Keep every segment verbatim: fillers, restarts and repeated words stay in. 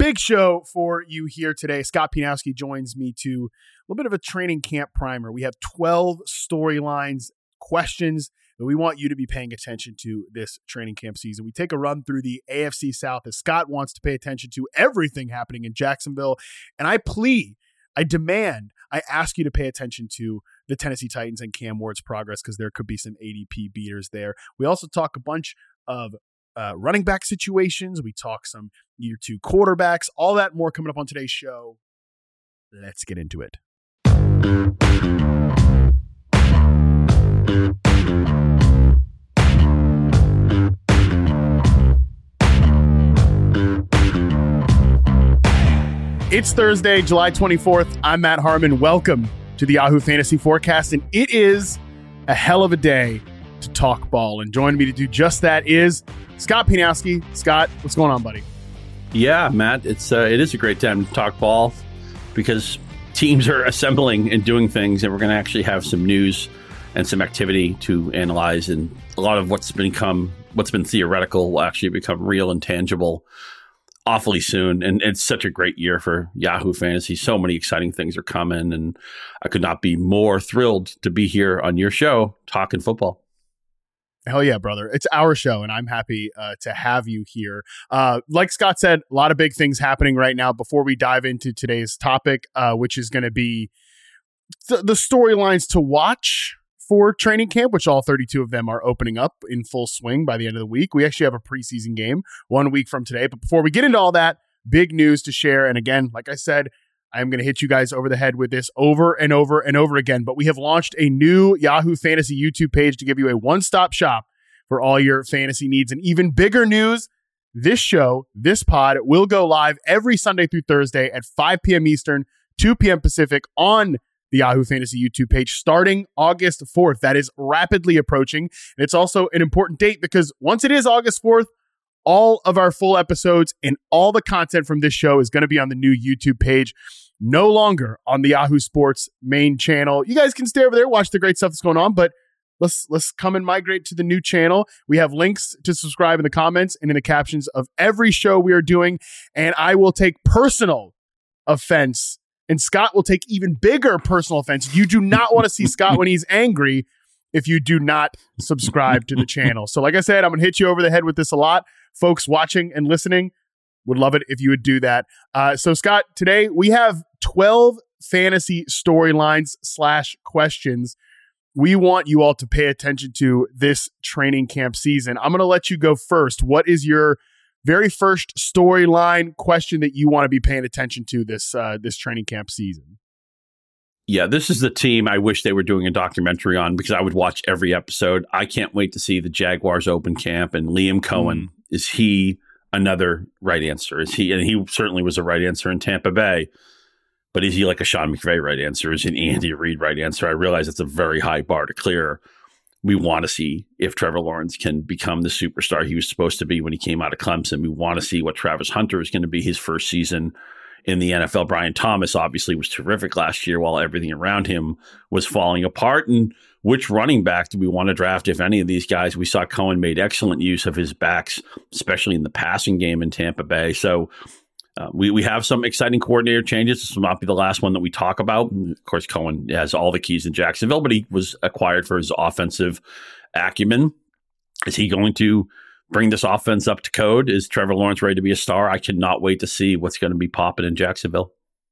Big show for you here today. Scott Pianowski joins me to a little bit of a training camp primer. We have twelve storylines, questions that we want you to be paying attention to this training camp season. We take a run through the A F C South as Scott wants to pay attention to everything happening in Jacksonville. And I plea, I demand, I ask you to pay attention to the Tennessee Titans and Cam Ward's progress because there could be some A D P beaters there. We also talk a bunch of Uh, running back situations. We talk some year two quarterbacks, all that more coming up on today's show. Let's get into it. It's Thursday, July twenty-fourth. I'm Matt Harmon. Welcome to the Yahoo Fantasy Forecast, and it is a hell of a day to talk ball. And joining me to do just that is Scott Pianowski. Scott, what's going on, buddy? Yeah, Matt, it's uh, it is a great time to talk ball because teams are assembling and doing things, and we're going to actually have some news and some activity to analyze. And a lot of what's become what's been theoretical will actually become real and tangible awfully soon. And it's such a great year for Yahoo Fantasy. So many exciting things are coming, and I could not be more thrilled to be here on your show talking football. Hell yeah, brother. It's our show, and I'm happy uh, to have you here. Uh, like Scott said, a lot of big things happening right now before we dive into today's topic, uh, which is going to be th- the storylines to watch for training camp, which all thirty-two of them are opening up in full swing by the end of the week. We actually have a preseason game one week from today. But before we get into all that, big news to share. And again, like I said, I'm going to hit you guys over the head with this over and over and over again, but we have launched a new Yahoo Fantasy YouTube page to give you a one-stop shop for all your fantasy needs. And even bigger news, this show, this pod will go live every Sunday through Thursday at five p.m. Eastern, two p.m. Pacific on the Yahoo Fantasy YouTube page starting August fourth. That is rapidly approaching. And it's also an important date because once it is August fourth, all of our full episodes and all the content from this show is going to be on the new YouTube page, no longer on the Yahoo Sports main channel. You guys can stay over there, watch the great stuff that's going on, but let's let's come and migrate to the new channel. We have links to subscribe in the comments and in the captions of every show we are doing, and I will take personal offense, and Scott will take even bigger personal offense. You do not want to see Scott when he's angry if you do not subscribe to the channel. So like I said, I'm going to hit you over the head with this a lot. Folks watching and listening would love it if you would do that. Uh, so Scott, today we have twelve fantasy storylines slash questions we want you all to pay attention to this training camp season. I'm going to let you go first. What is your very first storyline question that you want to be paying attention to this uh, this training camp season? Yeah, this is the team I wish they were doing a documentary on because I would watch every episode. I can't wait to see the Jaguars open camp and Liam Cohen. Mm. Is he another right answer? Is he, and he certainly was a right answer in Tampa Bay, but is he like a Sean McVay right answer? Is he an Andy Reid right answer? I realize it's a very high bar to clear. We want to see if Trevor Lawrence can become the superstar he was supposed to be when he came out of Clemson. We want to see what Travis Hunter is going to be his first season in the N F L. Brian Thomas obviously was terrific last year while everything around him was falling apart. And which running back do we want to draft, if any of these guys? We saw Cohen made excellent use of his backs, especially in the passing game in Tampa Bay. So uh, we, we have some exciting coordinator changes. This will not be the last one that we talk about. And of course, Cohen has all the keys in Jacksonville, but he was acquired for his offensive acumen. Is he going to bring this offense up to code? Is Trevor Lawrence ready to be a star? I cannot wait to see what's going to be popping in Jacksonville.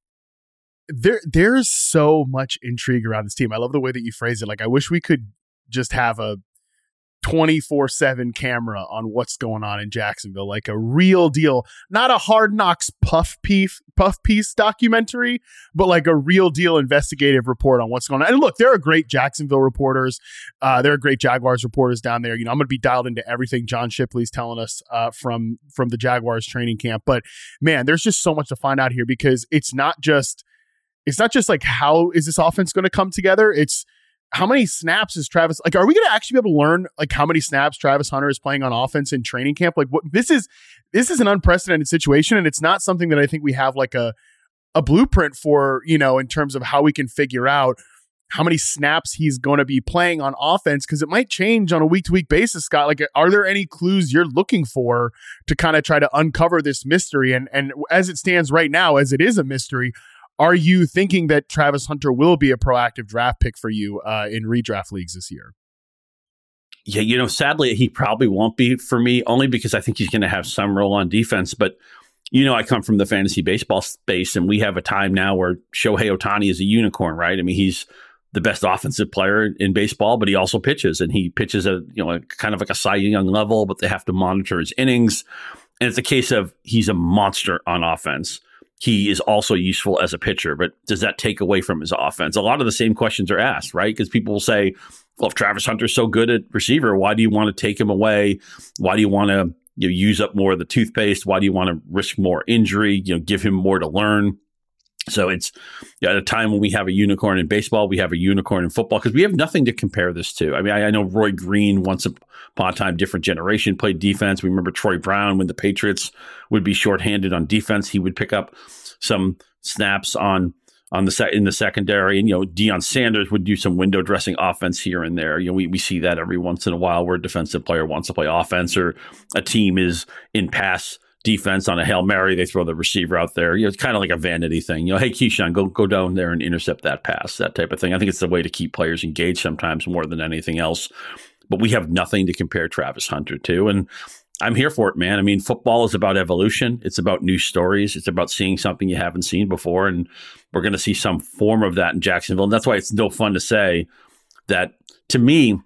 There, there's so much intrigue around this team. I love the way that you phrase it. Like, I wish we could just have a twenty-four seven camera on what's going on in Jacksonville, like a real deal, not a Hard Knocks puff piece, puff piece documentary, but like a real deal investigative report on what's going on. And look, there are great Jacksonville reporters. Uh, there are great Jaguars reporters down there. You know, I'm going to be dialed into everything John Shipley's telling us uh, from, from the Jaguars training camp. But man, there's just so much to find out here because it's not just, it's not just like, how is this offense going to come together? It's, how many snaps is Travis, like, are we going to actually be able to learn like how many snaps Travis Hunter is playing on offense in training camp? Like, what this is, this is an unprecedented situation. And it's not something that I think we have like a, a blueprint for, you know, in terms of how we can figure out how many snaps he's going to be playing on offense, because it might change on a week-to-week basis, Scott. Like, are there any clues you're looking for to kind of try to uncover this mystery? And and as it stands right now, as it is a mystery, are you thinking that Travis Hunter will be a proactive draft pick for you uh, in redraft leagues this year? Yeah, you know, sadly, he probably won't be for me, only because I think he's going to have some role on defense. But, you know, I come from the fantasy baseball space, and we have a time now where Shohei Ohtani is a unicorn, right? I mean, he's the best offensive player in baseball, but he also pitches, and he pitches at, you know, kind of like a Cy Young level, but they have to monitor his innings. And it's a case of he's a monster on offense. He is also useful as a pitcher, but does that take away from his offense? A lot of the same questions are asked, right? Because people will say, well, if Travis Hunter's so good at receiver, why do you want to take him away? Why do you want to you know, use up more of the toothpaste? Why do you want to risk more injury? You know, give him more to learn. So it's yeah, at a time when we have a unicorn in baseball, we have a unicorn in football, because we have nothing to compare this to. I mean, I, I know Roy Green, once upon a time, different generation, played defense. We remember Troy Brown when the Patriots would be shorthanded on defense. He would pick up some snaps on on the se- in the secondary, and you know, Deion Sanders would do some window dressing offense here and there. You know, we we see that every once in a while where a defensive player wants to play offense, or a team is in pass defense on a Hail Mary, they throw the receiver out there. You know, it's kind of like a vanity thing. You know, hey, Keyshawn, go go down there and intercept that pass, that type of thing. I think it's the way to keep players engaged sometimes more than anything else. But we have nothing to compare Travis Hunter to. And I'm here for it, man. I mean, football is about evolution. It's about new stories. It's about seeing something you haven't seen before. And we're going to see some form of that in Jacksonville. And that's why it's no fun to say that, to me,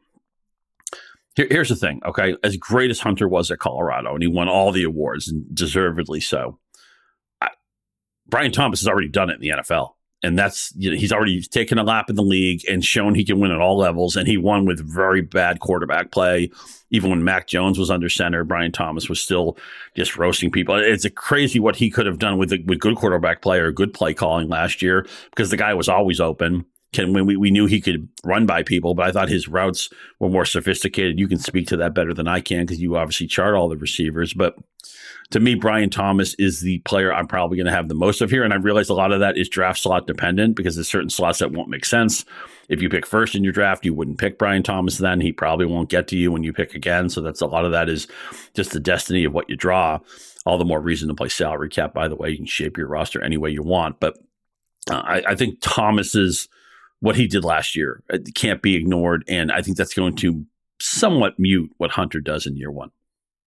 Here, here's the thing, okay? As great as Hunter was at Colorado, and he won all the awards, and deservedly so, I, Brian Thomas has already done it in the N F L. And that's, you know, he's already taken a lap in the league and shown he can win at all levels. And he won with very bad quarterback play. Even when Mac Jones was under center, Brian Thomas was still just roasting people. It's a crazy what he could have done with, with good quarterback play or good play calling last year, because the guy was always open. Can when we, we knew he could run by people, but I thought his routes were more sophisticated. You can speak to that better than I can, because you obviously chart all the receivers. But to me, Brian Thomas is the player I'm probably going to have the most of here. And I realize a lot of that is draft slot dependent, because there's certain slots that won't make sense. If you pick first in your draft, you wouldn't pick Brian Thomas then. He probably won't get to you when you pick again. So that's a lot of that is just the destiny of what you draw. All the more reason to play salary cap, by the way. You can shape your roster any way you want. But uh, I, I think Thomas's what he did last year it can't be ignored. And I think that's going to somewhat mute what Hunter does in year one.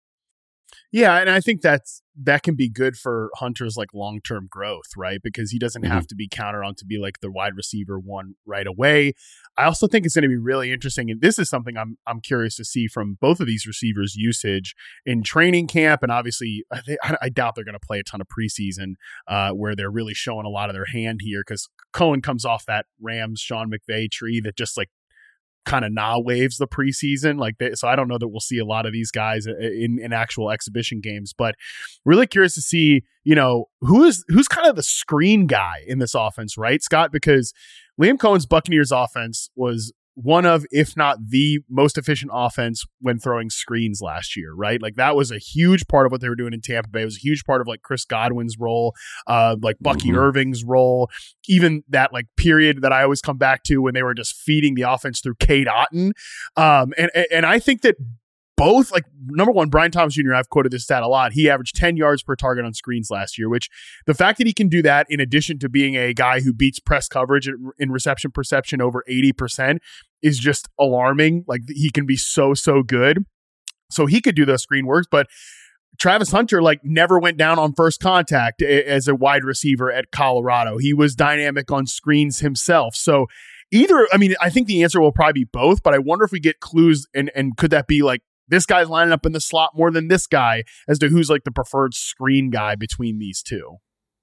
Yeah, and I think that's that can be good for Hunter's like long-term growth, right? Because he doesn't mm-hmm. have to be counted on to be like the wide receiver one right away. I also think it's going to be really interesting, and this is something I'm I'm curious to see from both of these receivers' usage in training camp, and obviously I, I doubt they're going to play a ton of preseason uh, where they're really showing a lot of their hand here, because Cohen comes off that Rams Sean McVay tree that just like kind of nah waves the preseason like they, so I don't know that we'll see a lot of these guys in, in actual exhibition games, but really curious to see, you know, who is who's kind of the screen guy in this offense, right, Scott? Because Liam Cohen's Buccaneers offense was one of, if not the most efficient offense when throwing screens last year, right? Like that was a huge part of what they were doing in Tampa Bay. It was a huge part of like Chris Godwin's role, uh, like Bucky mm-hmm. Irving's role, even that like period that I always come back to when they were just feeding the offense through Cade Otton. Um, and, and I think that both, like, number one, Brian Thomas Junior, I've quoted this stat a lot. He averaged ten yards per target on screens last year, which the fact that he can do that in addition to being a guy who beats press coverage in reception perception over eighty percent is just alarming. Like he can be so, so good. So he could do those screen works, but Travis Hunter like never went down on first contact as a wide receiver at Colorado. He was dynamic on screens himself. So either, I mean, I think the answer will probably be both, but I wonder if we get clues and, and could that be like, this guy's lining up in the slot more than this guy as to who's like the preferred screen guy between these two.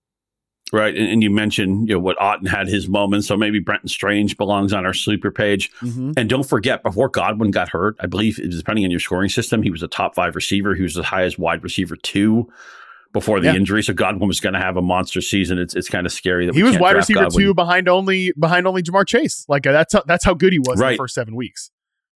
Right. And, and you mentioned, you know, what Otton had his moments. So maybe Brenton Strange belongs on our sleeper page. Mm-hmm. And don't forget, before Godwin got hurt, I believe, it was depending on your scoring system, he was a top five receiver. He was the highest wide receiver two before the yeah. injury. So Godwin was going to have a monster season. It's it's kind of scary that he we was can't wide draft receiver Godwin. two behind only behind only Jamar Chase. Like uh, that's how, that's how good he was right. in the first seven weeks.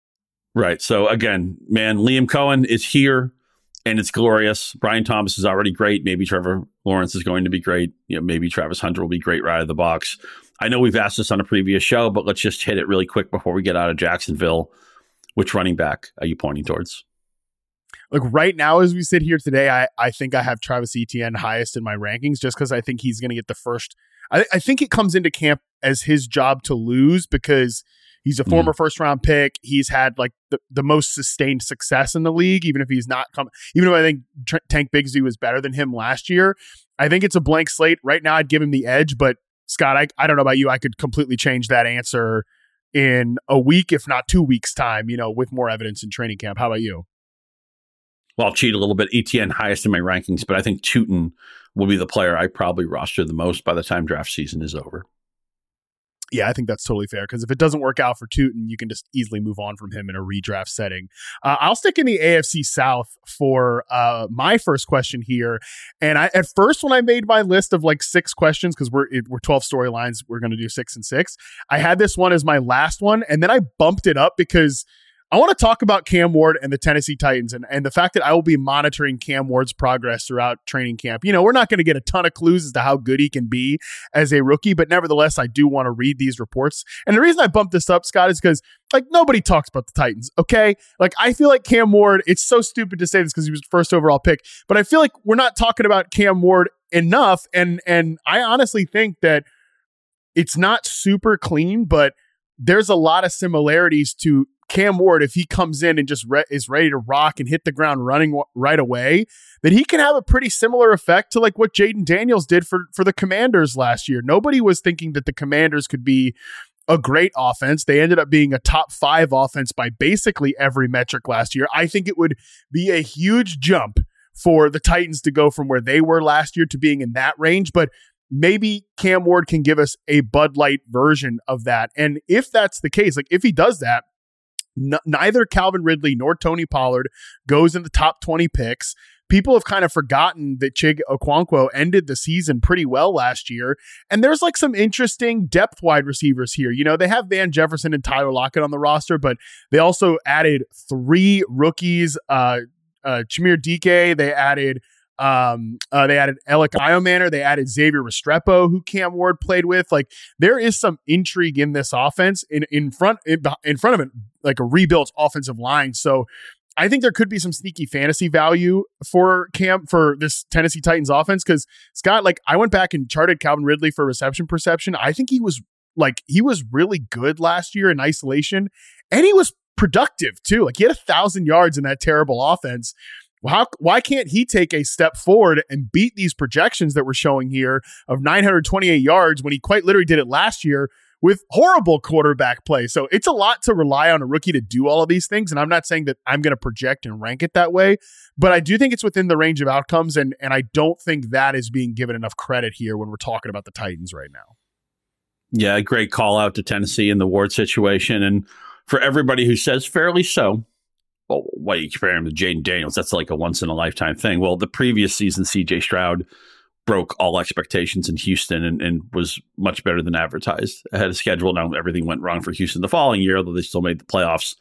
Right. So again, man, Liam Cohen is here and it's glorious. Brian Thomas is already great. Maybe Trevor Lawrence is going to be great. You know, maybe Travis Hunter will be great right out of the box. I know we've asked this on a previous show, but let's just hit it really quick before we get out of Jacksonville. Which running back are you pointing towards? Like right now, as we sit here today, I, I think I have Travis Etienne highest in my rankings just because I think he's going to get the first. I, I think it comes into camp as his job to lose because he's a former mm. first round pick. He's had like the, the most sustained success in the league, even if he's not come. Even though I think Tr- Tank Bigsby was better than him last year, I think it's a blank slate right now. I'd give him the edge, but Scott, I, I don't know about you. I could completely change that answer in a week, if not two weeks time, you know, with more evidence in training camp. How about you? Well, I'll cheat a little bit. Etienne highest in my rankings, but I think Tootin will be the player I probably roster the most by the time draft season is over. Yeah, I think that's totally fair because if it doesn't work out for Tootin, you can just easily move on from him in a redraft setting. Uh, I'll stick in the A F C South for uh, my first question here. And I, at first, when I made my list of like six questions, because we're it, we're twelve storylines, we're going to do six and six. I had this one as my last one, and then I bumped it up because I want to talk about Cam Ward and the Tennessee Titans and, and the fact that I will be monitoring Cam Ward's progress throughout training camp. You know, we're not going to get a ton of clues as to how good he can be as a rookie, but nevertheless, I do want to read these reports. And the reason I bumped this up, Scott, is because like nobody talks about the Titans, okay? Like I feel like Cam Ward, it's so stupid to say this because he was the first overall pick, but I feel like we're not talking about Cam Ward enough. And, and I honestly think that it's not super clean, but there's a lot of similarities to Cam Ward, if he comes in and just re- is ready to rock and hit the ground running w- right away, that he can have a pretty similar effect to like what Jaden Daniels did for, for the Commanders last year. Nobody was thinking that the Commanders could be a great offense. They ended up being a top five offense by basically every metric last year. I think it would be a huge jump for the Titans to go from where they were last year to being in that range, but maybe Cam Ward can give us a Bud Light version of that. And if that's the case, like if he does that, N- neither Calvin Ridley nor Tony Pollard goes in the top twenty picks. People have kind of forgotten that Chig Okonkwo ended the season pretty well last year. And there's like some interesting depth wide receivers here. You know, they have Van Jefferson and Tyler Lockett on the roster, but they also added three rookies, uh, uh, Chimere Dike. They added Um, uh, they added Alec Iomanner. They added Xavier Restrepo, who Cam Ward played with. Like there is some intrigue in this offense in, in front, in, in front of it, like a rebuilt offensive line. So I think there could be some sneaky fantasy value for Cam, for this Tennessee Titans offense. Cause Scott, like I went back and charted Calvin Ridley for reception perception. I think he was like, he was really good last year in isolation and he was productive too. Like he had a thousand yards in that terrible offense. How, why can't he take a step forward and beat these projections that we're showing here of nine hundred twenty-eight yards when he quite literally did it last year with horrible quarterback play? So it's a lot to rely on a rookie to do all of these things. And I'm not saying that I'm going to project and rank it that way, but I do think it's within the range of outcomes. And, and I don't think that is being given enough credit here when we're talking about the Titans right now. Yeah, great call out to Tennessee in the Ward situation. And for everybody who says fairly so, well, why you compare him to Jaden Daniels? That's like a once in a lifetime thing. Well, the previous season, C J Stroud broke all expectations in Houston and, and was much better than advertised ahead of schedule. Now everything went wrong for Houston the following year, although they still made the playoffs.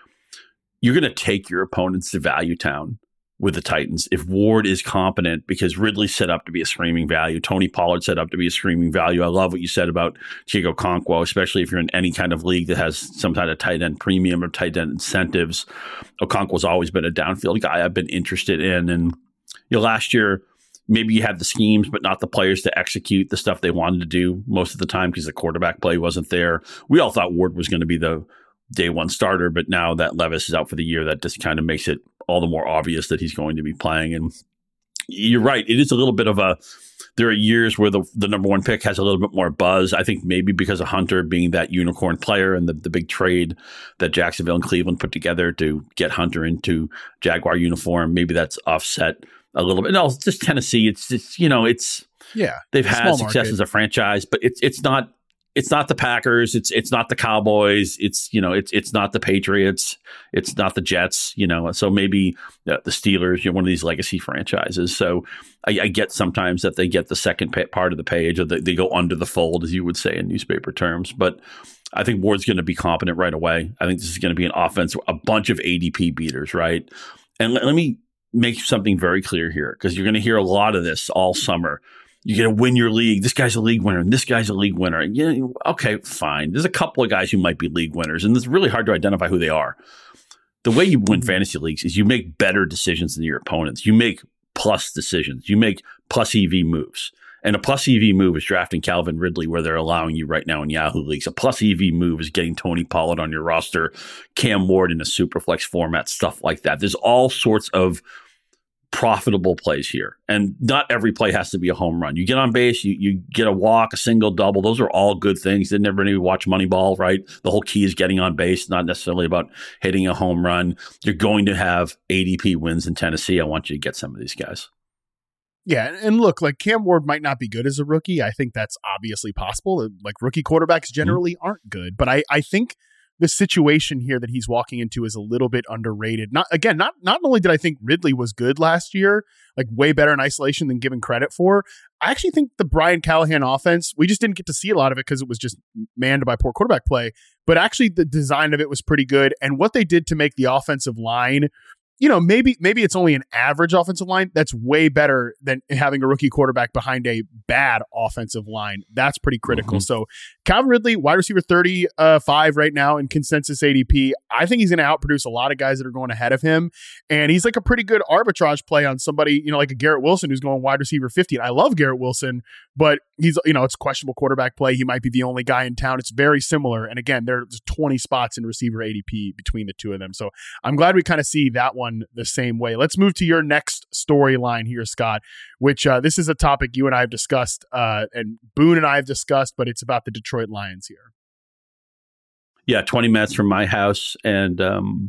You're going to take your opponents to Value Town with the Titans if Ward is competent, because Ridley set up to be a screaming value. Tony Pollard set up to be a screaming value. I love what you said about Chig Okonkwo, especially if you're in any kind of league that has some kind of tight end premium or tight end incentives. Okonkwo's always been a downfield guy I've been interested in. And you know, last year, maybe you had the schemes, but not the players to execute the stuff they wanted to do most of the time because the quarterback play wasn't there. We all thought Ward was going to be the day one starter, but now that Levis is out for the year, that just kind of makes it all the more obvious that he's going to be playing. And you're right. It is a little bit of a, there are years where the, the number one pick has a little bit more buzz. I think maybe because of Hunter being that unicorn player and the, the big trade that Jacksonville and Cleveland put together to get Hunter into Jaguar uniform, maybe that's offset a little bit. No, it's just Tennessee. It's just, you know, it's, yeah, they've had success market as a franchise, but it's, it's not, It's not the Packers. It's it's not the Cowboys. It's you know it's it's not the Patriots. It's not the Jets. You know, so maybe uh, the Steelers. You know, one of these legacy franchises. So I, I get sometimes that they get the second pa- part of the page, or the, they go under the fold, as you would say in newspaper terms. But I think Ward's going to be competent right away. I think this is going to be an offense, a bunch of A D P beaters, right? And let, let me make something very clear here, because you're going to hear a lot of this all summer. you're going to win your league. This guy's a league winner and this guy's a league winner. And yeah, okay, fine. There's a couple of guys who might be league winners, and it's really hard to identify who they are. The way you win fantasy leagues is you make better decisions than your opponents. You make plus decisions. You make plus E V moves. And a plus E V move is drafting Calvin Ridley where they're allowing you right now in Yahoo leagues. A plus E V move is getting Tony Pollard on your roster, Cam Ward in a superflex format, stuff like that. There's all sorts of profitable plays here. And not every play has to be a home run. You get on base, you, you get a walk, a single, double. Those are all good things. Didn't everybody watch Moneyball, right? The whole key is getting on base, not necessarily about hitting a home run. You're going to have A D P wins in Tennessee. I want you to get some of these guys. Yeah, and look, like Cam Ward might not be good as a rookie. I think that's obviously possible. Like rookie quarterbacks generally mm-hmm. aren't good. But I, I think the situation here that he's walking into is a little bit underrated. Not again, not not only did I think Ridley was good last year, like way better in isolation than given credit for, I actually think the Brian Callahan offense, we just didn't get to see a lot of it because it was just manned by poor quarterback play. But actually the design of it was pretty good. And what they did to make the offensive line, you know, maybe maybe it's only an average offensive line. That's way better than having a rookie quarterback behind a bad offensive line. That's pretty critical. Mm-hmm. So Calvin Ridley, wide receiver thirty-five right now in consensus A D P. I think he's going to outproduce a lot of guys that are going ahead of him. And he's like a pretty good arbitrage play on somebody, you know, like a Garrett Wilson who's going wide receiver fifty. And I love Garrett Wilson, but he's, you know, it's questionable quarterback play. He might be the only guy in town. It's very similar. And again, there's twenty spots in receiver A D P between the two of them. So I'm glad we kind of see that one the same way. Let's move to your next storyline here, Scott, which uh, this is a topic you and I have discussed uh, and Boone and I have discussed, but it's about the Detroit Lions here. Yeah, twenty minutes from my house. And um,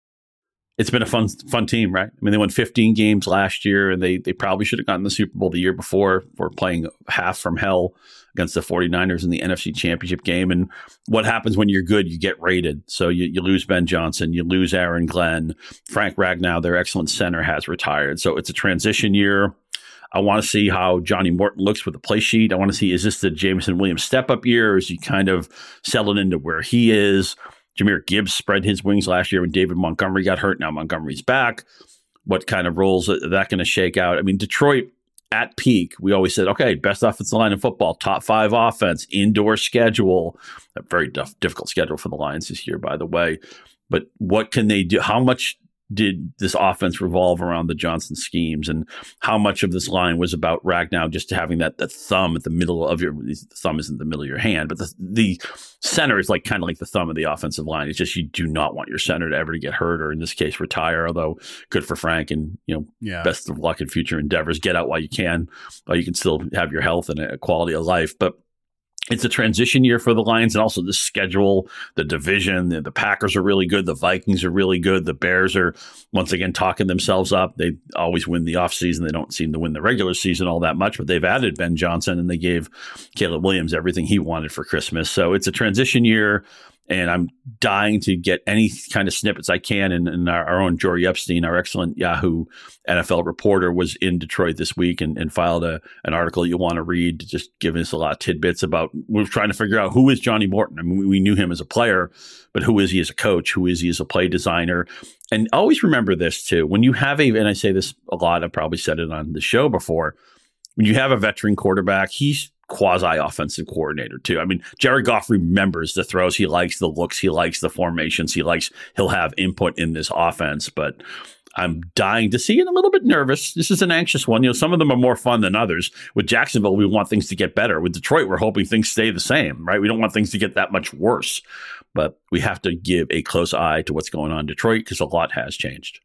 it's been a fun fun team, right? I mean, they won fifteen games last year, and they they probably should have gotten the Super Bowl the year before for playing half from hell against the 49ers in the N F C Championship game. And what happens when you're good, you get rated. So you, you lose Ben Johnson, you lose Aaron Glenn, Frank Ragnow, their excellent center, has retired. So it's a transition year. I want to see how Johnny Morton looks with the play sheet. I want to see, is this the Jameson Williams step-up year, or is he kind of settled into where he is? Jahmyr Gibbs spread his wings last year when David Montgomery got hurt. Now Montgomery's back. What kind of roles are that going to shake out? I mean, Detroit at peak, we always said, okay, best offensive line in football, top five offense, indoor schedule. A very diff- difficult schedule for the Lions this year, by the way. But what can they do? How much did this offense revolve around the Johnson schemes, and how much of this line was about Ragnow just having that, that thumb at the middle of your, the thumb isn't the middle of your hand, but the, the center is like kind of like the thumb of the offensive line. It's just, you do not want your center to ever to get hurt, or in this case, retire, although good for Frank, and, you know, yeah. best of luck in future endeavors. Get out while you can, while you can still have your health and a quality of life. But it's a transition year for the Lions, and also the schedule, the division. The, the Packers are really good. The Vikings are really good. The Bears are, once again, talking themselves up. They always win the offseason. They don't seem to win the regular season all that much, but they've added Ben Johnson, and they gave Caleb Williams everything he wanted for Christmas. So it's a transition year, and I'm dying to get any kind of snippets I can. And, and our, our own Jory Epstein, our excellent Yahoo N F L reporter, was in Detroit this week and, and filed a, an article you'll want to read, just giving us a lot of tidbits about, we're trying to figure out who is Johnny Morton. I mean, we, we knew him as a player, but who is he as a coach? Who is he as a play designer? And always remember this too. When you have a, and I say this a lot, I've probably said it on the show before, when you have a veteran quarterback, he's quasi-offensive coordinator too. I mean, Jared Goff remembers the throws. He likes the looks. He likes the formations. He likes, he'll have input in this offense, but I'm dying to see, and a little bit nervous. This is an anxious one. You know, some of them are more fun than others. With Jacksonville, we want things to get better. With Detroit, we're hoping things stay the same, right? We don't want things to get that much worse, but we have to give a close eye to what's going on in Detroit, because a lot has changed.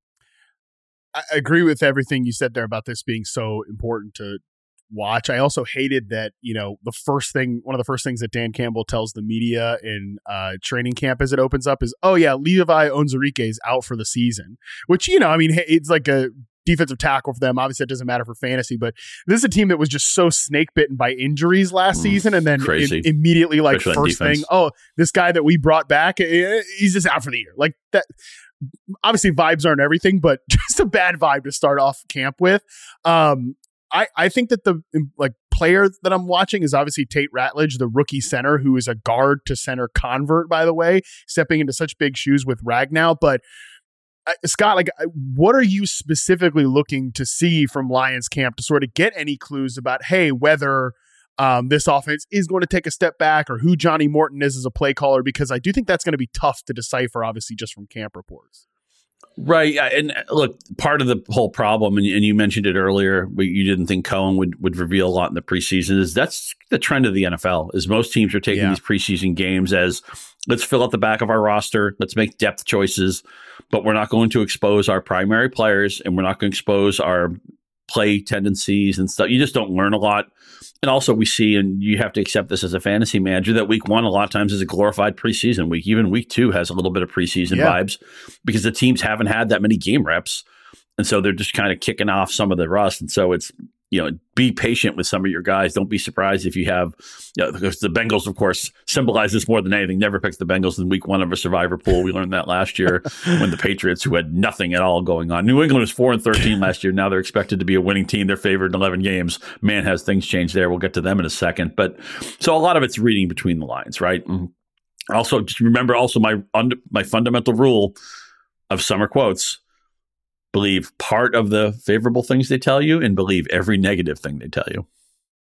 I agree with everything you said there about this being so important to watch. I also hated that, you know, the first thing, one of the first things that Dan Campbell tells the media in uh, training camp as it opens up is, oh yeah, Levi Onwuzurike is out for the season, which, you know, I mean, it's like a defensive tackle for them. Obviously it doesn't matter for fantasy, but this is a team that was just so snake bitten by injuries last mm, season. And then it, immediately like Especially first thing, oh, this guy that we brought back, he's just out for the year. Like that. Obviously vibes aren't everything, but just a bad vibe to start off camp with. Um, I, I think that the like player that I'm watching is obviously Tate Ratledge, the rookie center, who is a guard to center convert, by the way, stepping into such big shoes with Ragnow. But uh, Scott, like, what are you specifically looking to see from Lions camp to sort of get any clues about, hey, whether um, this offense is going to take a step back or who Johnny Morton is as a play caller? Because I do think that's going to be tough to decipher, obviously, just from camp reports. Right. And look, part of the whole problem, and, and you mentioned it earlier, but you didn't think Cohen would, would reveal a lot in the preseason, is that's the trend of the N F L, is most teams are taking yeah. these preseason games as, let's fill out the back of our roster, let's make depth choices, but we're not going to expose our primary players, and we're not going to expose our play tendencies and stuff. You just don't learn a lot. And also we see, and you have to accept this as a fantasy manager, that week one a lot of times is a glorified preseason week. Even week two has a little bit of preseason yeah. vibes because the teams haven't had that many game reps. And so they're just kind of kicking off some of the rust. And so it's, you know, be patient with some of your guys. Don't be surprised if you have, you know, because the Bengals, of course, symbolize this more than anything. Never picks the Bengals in week one of a survivor pool. We learned that last year when the Patriots, who had nothing at all going on. New England was four and thirteen last year. Now they're expected to be a winning team. They're favored in eleven games. Man, has things changed there. We'll get to them in a second. But so a lot of it's reading between the lines, right? And also, just remember also my my fundamental rule of summer quotes. Believe part of the favorable things they tell you and believe every negative thing they tell you.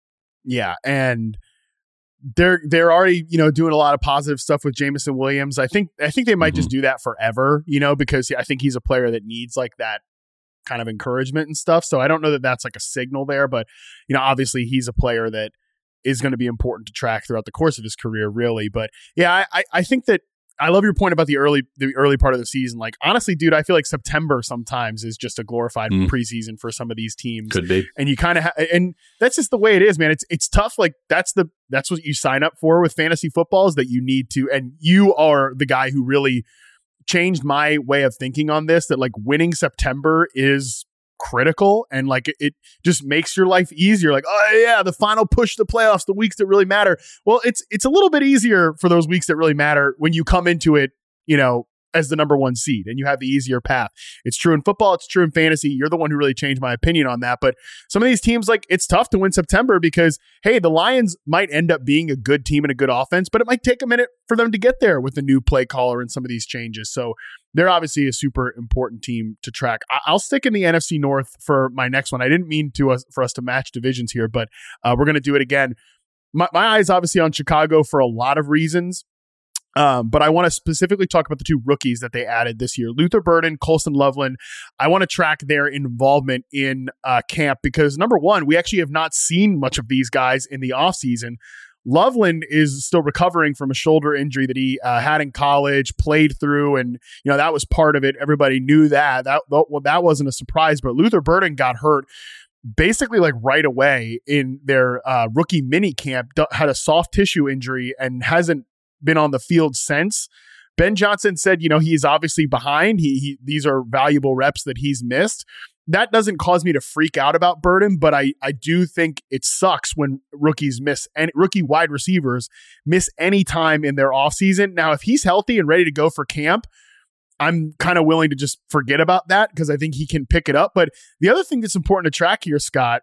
Yeah. And they're, they're already, you know, doing a lot of positive stuff with Jameson Williams. I think, I think they might mm-hmm. just do that forever, you know, because I think he's a player that needs like that kind of encouragement and stuff. So I don't know that that's like a signal there, but, you know, obviously he's a player that is going to be important to track throughout the course of his career, really. But yeah, I, I think that, I love your point about the early the early part of the season. Like, honestly, dude, I feel like September sometimes is just a glorified mm. preseason for some of these teams. Could be. And you kind of ha- and that's just the way it is, man. It's it's tough. Like, that's the that's what you sign up for with fantasy football, is that you need to, and you are the guy who really changed my way of thinking on this, that like winning September is critical, and like it, it just makes your life easier. Like, oh yeah, the final push to the playoffs, the weeks that really matter. Well, it's it's a little bit easier for those weeks that really matter when you come into it, you know, as the number one seed and you have the easier path. It's true in football. It's true in fantasy. You're the one who really changed my opinion on that. But some of these teams, like, it's tough to win September because, hey, the Lions might end up being a good team and a good offense, but it might take a minute for them to get there with the new play caller and some of these changes. So they're obviously a super important team to track. I- I'll stick in the N F C North for my next one. I didn't mean to us for us to match divisions here, but uh, we're going to do it again. My, my eye is obviously on Chicago for a lot of reasons. Um, but I want to specifically talk about the two rookies that they added this year, Luther Burden, Colson Loveland. I want to track their involvement in uh, camp because, number one, we actually have not seen much of these guys in the offseason. Loveland is still recovering from a shoulder injury that he uh, had in college, played through, and you know that was part of it. Everybody knew that. That well, that wasn't a surprise, but Luther Burden got hurt basically like right away in their uh, rookie mini camp, had a soft tissue injury and hasn't been on the field since. Ben Johnson said, you know, he's obviously behind. He, he these are valuable reps that he's missed. That doesn't cause me to freak out about Burden, but I I do think it sucks when rookies miss and rookie wide receivers miss any time in their offseason. Now, if he's healthy and ready to go for camp, I'm kind of willing to just forget about that because I think he can pick it up. But the other thing that's important to track here, Scott,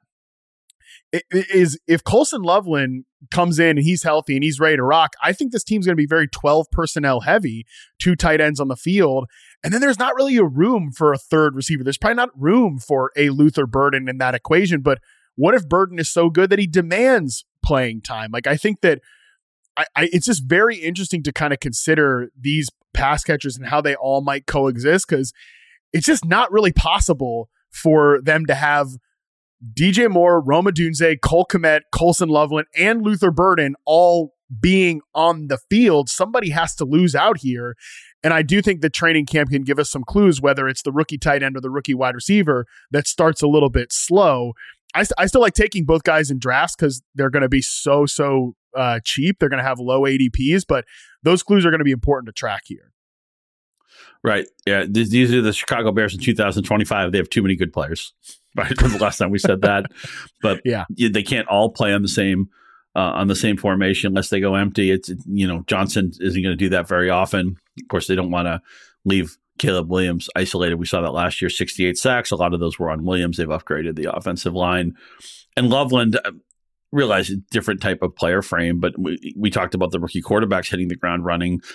is if Colson Loveland comes in and he's healthy and he's ready to rock, I think this team's going to be very twelve personnel heavy, two tight ends on the field. And then there's not really a room for a third receiver. There's probably not room for a Luther Burden in that equation. But what if Burden is so good that he demands playing time? Like, I think that I, I it's just very interesting to kind of consider these pass catchers and how they all might coexist, because it's just not really possible for them to have D J Moore, Rome Odunze, Cole Kmet, Colson Loveland, and Luther Burden all being on the field. Somebody has to lose out here. And I do think the training camp can give us some clues, whether it's the rookie tight end or the rookie wide receiver that starts a little bit slow. I, st- I still like taking both guys in drafts because they're going to be so, so uh, cheap. They're going to have low A D Ps, but those clues are going to be important to track here. Right. Yeah. These, these are the Chicago Bears in two thousand twenty-five. They have too many good players. Right. The last time we said that, but yeah, they can't all play on the same uh, on the same formation unless they go empty. It's, you know, Johnson isn't going to do that very often. Of course, they don't want to leave Caleb Williams isolated. We saw that last year, sixty-eight sacks. A lot of those were on Williams. They've upgraded the offensive line. And Loveland, uh, realize a different type of player frame, but we, we talked about the rookie quarterbacks hitting the ground running.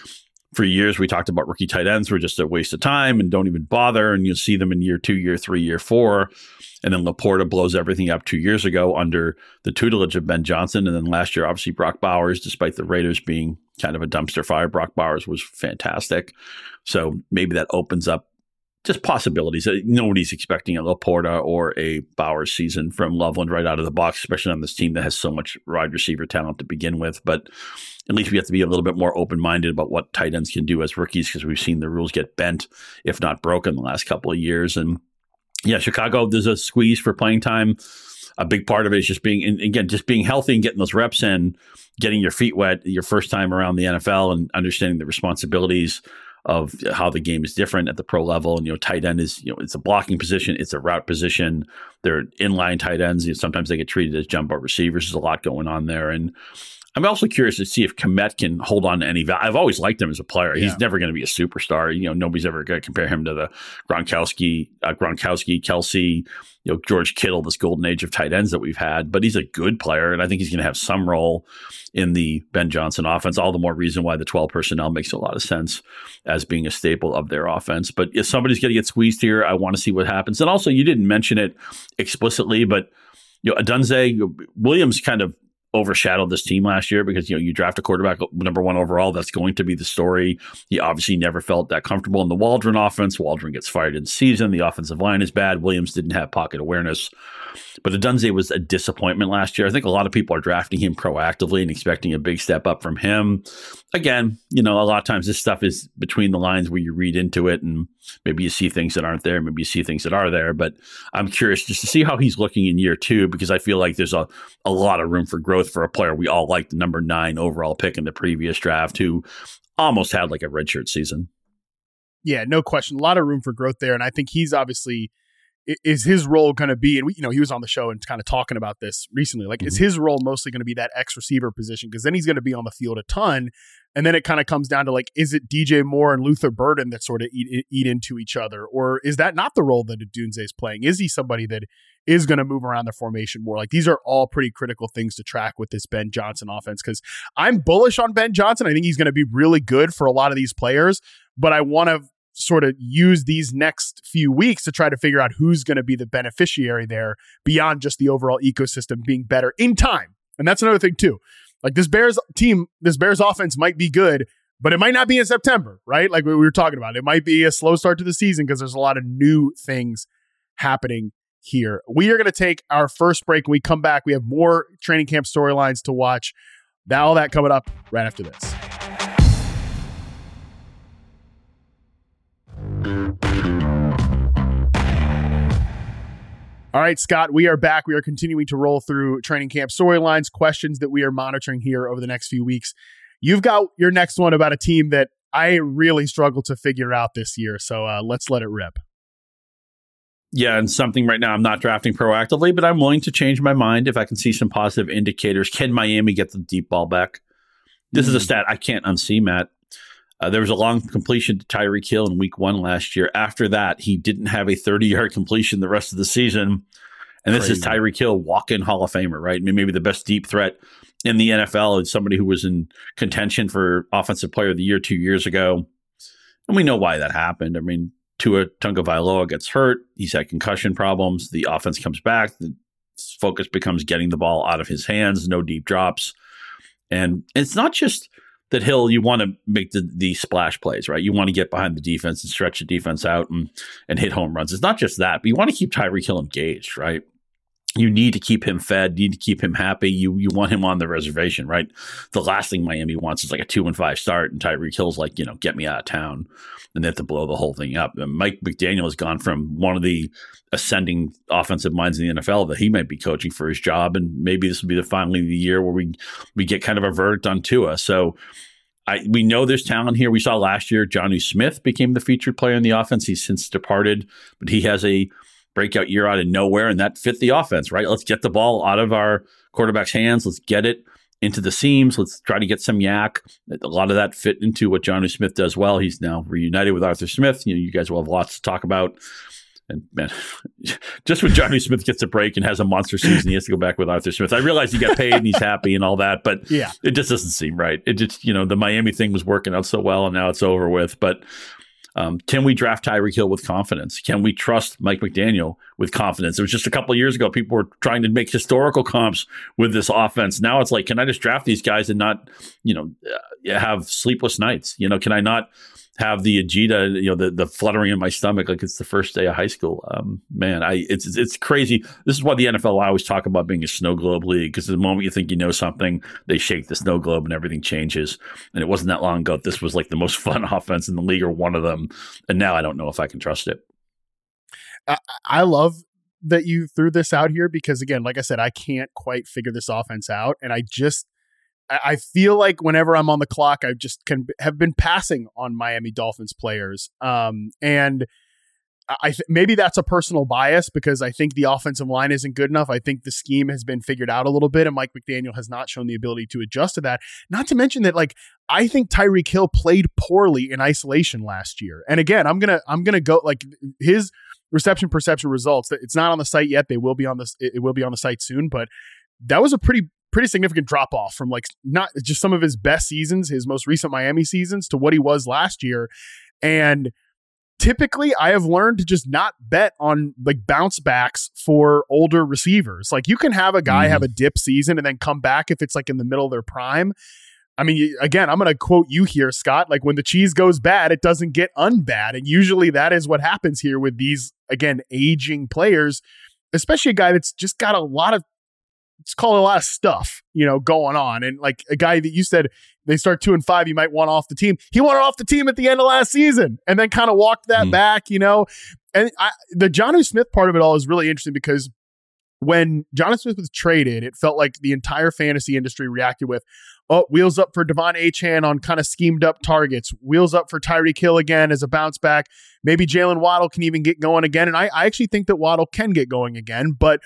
For years, we talked about rookie tight ends were just a waste of time and don't even bother. And you'll see them in year two, year three, year four. And then Laporta blows everything up two years ago under the tutelage of Ben Johnson. And then last year, obviously, Brock Bowers, despite the Raiders being kind of a dumpster fire, Brock Bowers was fantastic. So maybe that opens up just possibilities. Nobody's expecting a Laporta or a Bowers season from Loveland right out of the box, especially on this team that has so much wide receiver talent to begin with. But at least we have to be a little bit more open-minded about what tight ends can do as rookies, because we've seen the rules get bent, if not broken, the last couple of years. And yeah, Chicago, there's a squeeze for playing time. A big part of it is just being, and again, just being healthy and getting those reps in, getting your feet wet your first time around the N F L and understanding the responsibilities of how the game is different at the pro level. And, you know, tight end is, you know, it's a blocking position. It's a route position. They're inline tight ends. You know, sometimes they get treated as jumbo receivers. There's a lot going on there. And I'm also curious to see if Kmet can hold on to any value. I've always liked him as a player. Yeah. He's never going to be a superstar. You know, nobody's ever going to compare him to the Gronkowski, uh, Gronkowski, Kelsey, you know, George Kittle, this golden age of tight ends that we've had. But he's a good player, and I think he's going to have some role in the Ben Johnson offense. All the more reason why the twelve personnel makes a lot of sense as being a staple of their offense. But if somebody's going to get squeezed here, I want to see what happens. And also, you didn't mention it explicitly, but you know, Adunze Williams kind of overshadowed this team last year because, you know, you draft a quarterback number one overall. That's going to be the story. He obviously never felt that comfortable in the Waldron offense. Waldron gets fired in season. The offensive line is bad. Williams didn't have pocket awareness. But Adunze was a disappointment last year. I think a lot of people are drafting him proactively and expecting a big step up from him. Again, you know, a lot of times this stuff is between the lines where you read into it and maybe you see things that aren't there. Maybe you see things that are there. But I'm curious just to see how he's looking in year two, because I feel like there's a, a lot of room for growth for a player we all liked, the number nine overall pick in the previous draft, who almost had like a redshirt season. Yeah, no question. A lot of room for growth there. And I think he's obviously, is his role going to be, and we, you know, he was on the show and kind of talking about this recently, like, mm-hmm. is his role mostly going to be that X receiver position? Because then he's going to be on the field a ton. And then it kind of comes down to, like, is it D J Moore and Luther Burden that sort of eat, eat into each other? Or is that not the role that Adunze is playing? Is he somebody that is going to move around the formation more? Like, these are all pretty critical things to track with this Ben Johnson offense, because I'm bullish on Ben Johnson. I think he's going to be really good for a lot of these players, but I want to sort of use these next few weeks to try to figure out who's going to be the beneficiary there beyond just the overall ecosystem being better in time. And that's another thing too. Like, this Bears team, this Bears offense might be good, but it might not be in September, right? Like we were talking about, it might be a slow start to the season because there's a lot of new things happening here. We are going to take our first break. When we come back, we have more training camp storylines to watch. That, all that coming up right after this. All right, Scott, we are back. We are continuing to roll through training camp storylines, questions that we are monitoring here over the next few weeks. You've got your next one about a team that I really struggle to figure out this year. So uh, let's let it rip. Yeah, and something right now I'm not drafting proactively, but I'm willing to change my mind if I can see some positive indicators. Can Miami get the deep ball back? This mm. is a stat I can't unsee, Matt. Uh, there was a long completion to Tyreek Hill in week one last year. After that, he didn't have a thirty-yard completion the rest of the season. And this Crazy. is Tyreek Hill, walk-in Hall of Famer, right? I mean, maybe the best deep threat in the N F L is somebody who was in contention for Offensive Player of the Year two years ago. And we know why that happened. I mean, Tua Tagovailoa gets hurt. He's had concussion problems. The offense comes back. The focus becomes getting the ball out of his hands, no deep drops. And it's not just that Hill, you want to make the, the splash plays, right? You want to get behind the defense and stretch the defense out and, and hit home runs. It's not just that, but you want to keep Tyreek Hill engaged, right? You need to keep him fed. You need to keep him happy. You you want him on the reservation, right? The last thing Miami wants is like a two and five start, and Tyreek Hill's like, you know, get me out of town, and they have to blow the whole thing up. And Mike McDaniel has gone from one of the ascending offensive minds in the N F L that he might be coaching for his job, and maybe this will be the finally the year where we we get kind of a verdict on Tua. So I we know there's talent here. We saw last year Jonnu Smith became the featured player in the offense. He's since departed, but he has a breakout year out of nowhere, and that fit the offense, right? Let's get the ball out of our quarterback's hands. Let's get it into the seams. Let's try to get some yak. A lot of that fit into what Jonnu Smith does well. He's now reunited with Arthur Smith. You know, you guys will have lots to talk about And man, just when Jonnu Smith gets a break and has a monster season, he has to go back with Arthur Smith. I realize he got paid and he's happy and all that, but yeah, it just doesn't seem right. It just, you know, the Miami thing was working out so well and now it's over with. But um, can we draft Tyreek Hill with confidence? Can we trust Mike McDaniel with confidence? It was just a couple of years ago, people were trying to make historical comps with this offense. Now it's like, can I just draft these guys and not, you know, uh, have sleepless nights? You know, can I not have the agita, you know, the, the fluttering in my stomach like it's the first day of high school? Um, man, I it's it's crazy. This is why the N F L, I always talk about being a snow globe league, because the moment you think you know something, they shake the snow globe and everything changes. And it wasn't that long ago this was like the most fun offense in the league, or one of them. And now I don't know if I can trust it. I, I love that you threw this out here because, again, like I said, I can't quite figure this offense out. And I just I feel like whenever I'm on the clock, I just can have been passing on Miami Dolphins players. Um, and I th- maybe that's a personal bias because I think the offensive line isn't good enough. I think the scheme has been figured out a little bit and Mike McDaniel has not shown the ability to adjust to that. Not to mention that, like, I think Tyreek Hill played poorly in isolation last year. And again, I'm going to, I'm going to go like his reception perception results. It's not on the site yet. They will be on this. It will be on the site soon, but that was a pretty pretty significant drop off from like not just some of his best seasons, his most recent Miami seasons, to what he was last year. And typically I have learned to just not bet on like bounce backs for older receivers. Like you can have a guy mm. have a dip season and then come back if it's like in the middle of their prime. I mean, again, I'm going to quote you here, Scott, like when the cheese goes bad, it doesn't get unbad. And usually that is what happens here with these, again, aging players, especially a guy that's just got a lot of, it's called a lot of stuff, you know, going on. And like a guy that you said they start two and five, you might want off the team. He wanted off the team at the end of last season and then kind of walked that mm. back, you know. And I, the Jonnu Smith part of it all is really interesting because when Jonnu Smith was traded, it felt like the entire fantasy industry reacted with, oh, wheels up for Devon Achane on kind of schemed up targets, wheels up for Tyreek Hill again as a bounce back. Maybe Jalen Waddle can even get going again. And I, I actually think that Waddle can get going again, but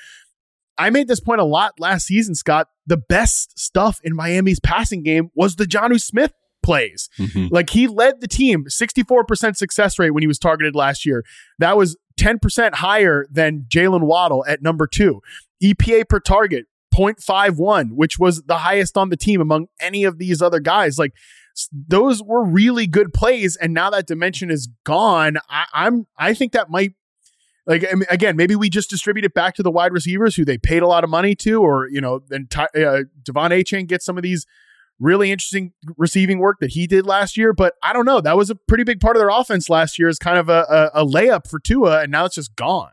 I made this point a lot last season, Scott. The best stuff in Miami's passing game was the Jonnu Smith plays. Mm-hmm. Like he led the team, sixty-four percent success rate when he was targeted last year. That was ten percent higher than Jalen Waddle at number two. E P A per target, zero point five one, which was the highest on the team among any of these other guys. Like those were really good plays. And now that dimension is gone. I, I'm, I think that might, Like, again, maybe we just distribute it back to the wide receivers who they paid a lot of money to, or, you know, then uh, Devon Achane gets some of these really interesting receiving work that he did last year. But I don't know. That was a pretty big part of their offense last year, as kind of a, a, a layup for Tua, and now it's just gone.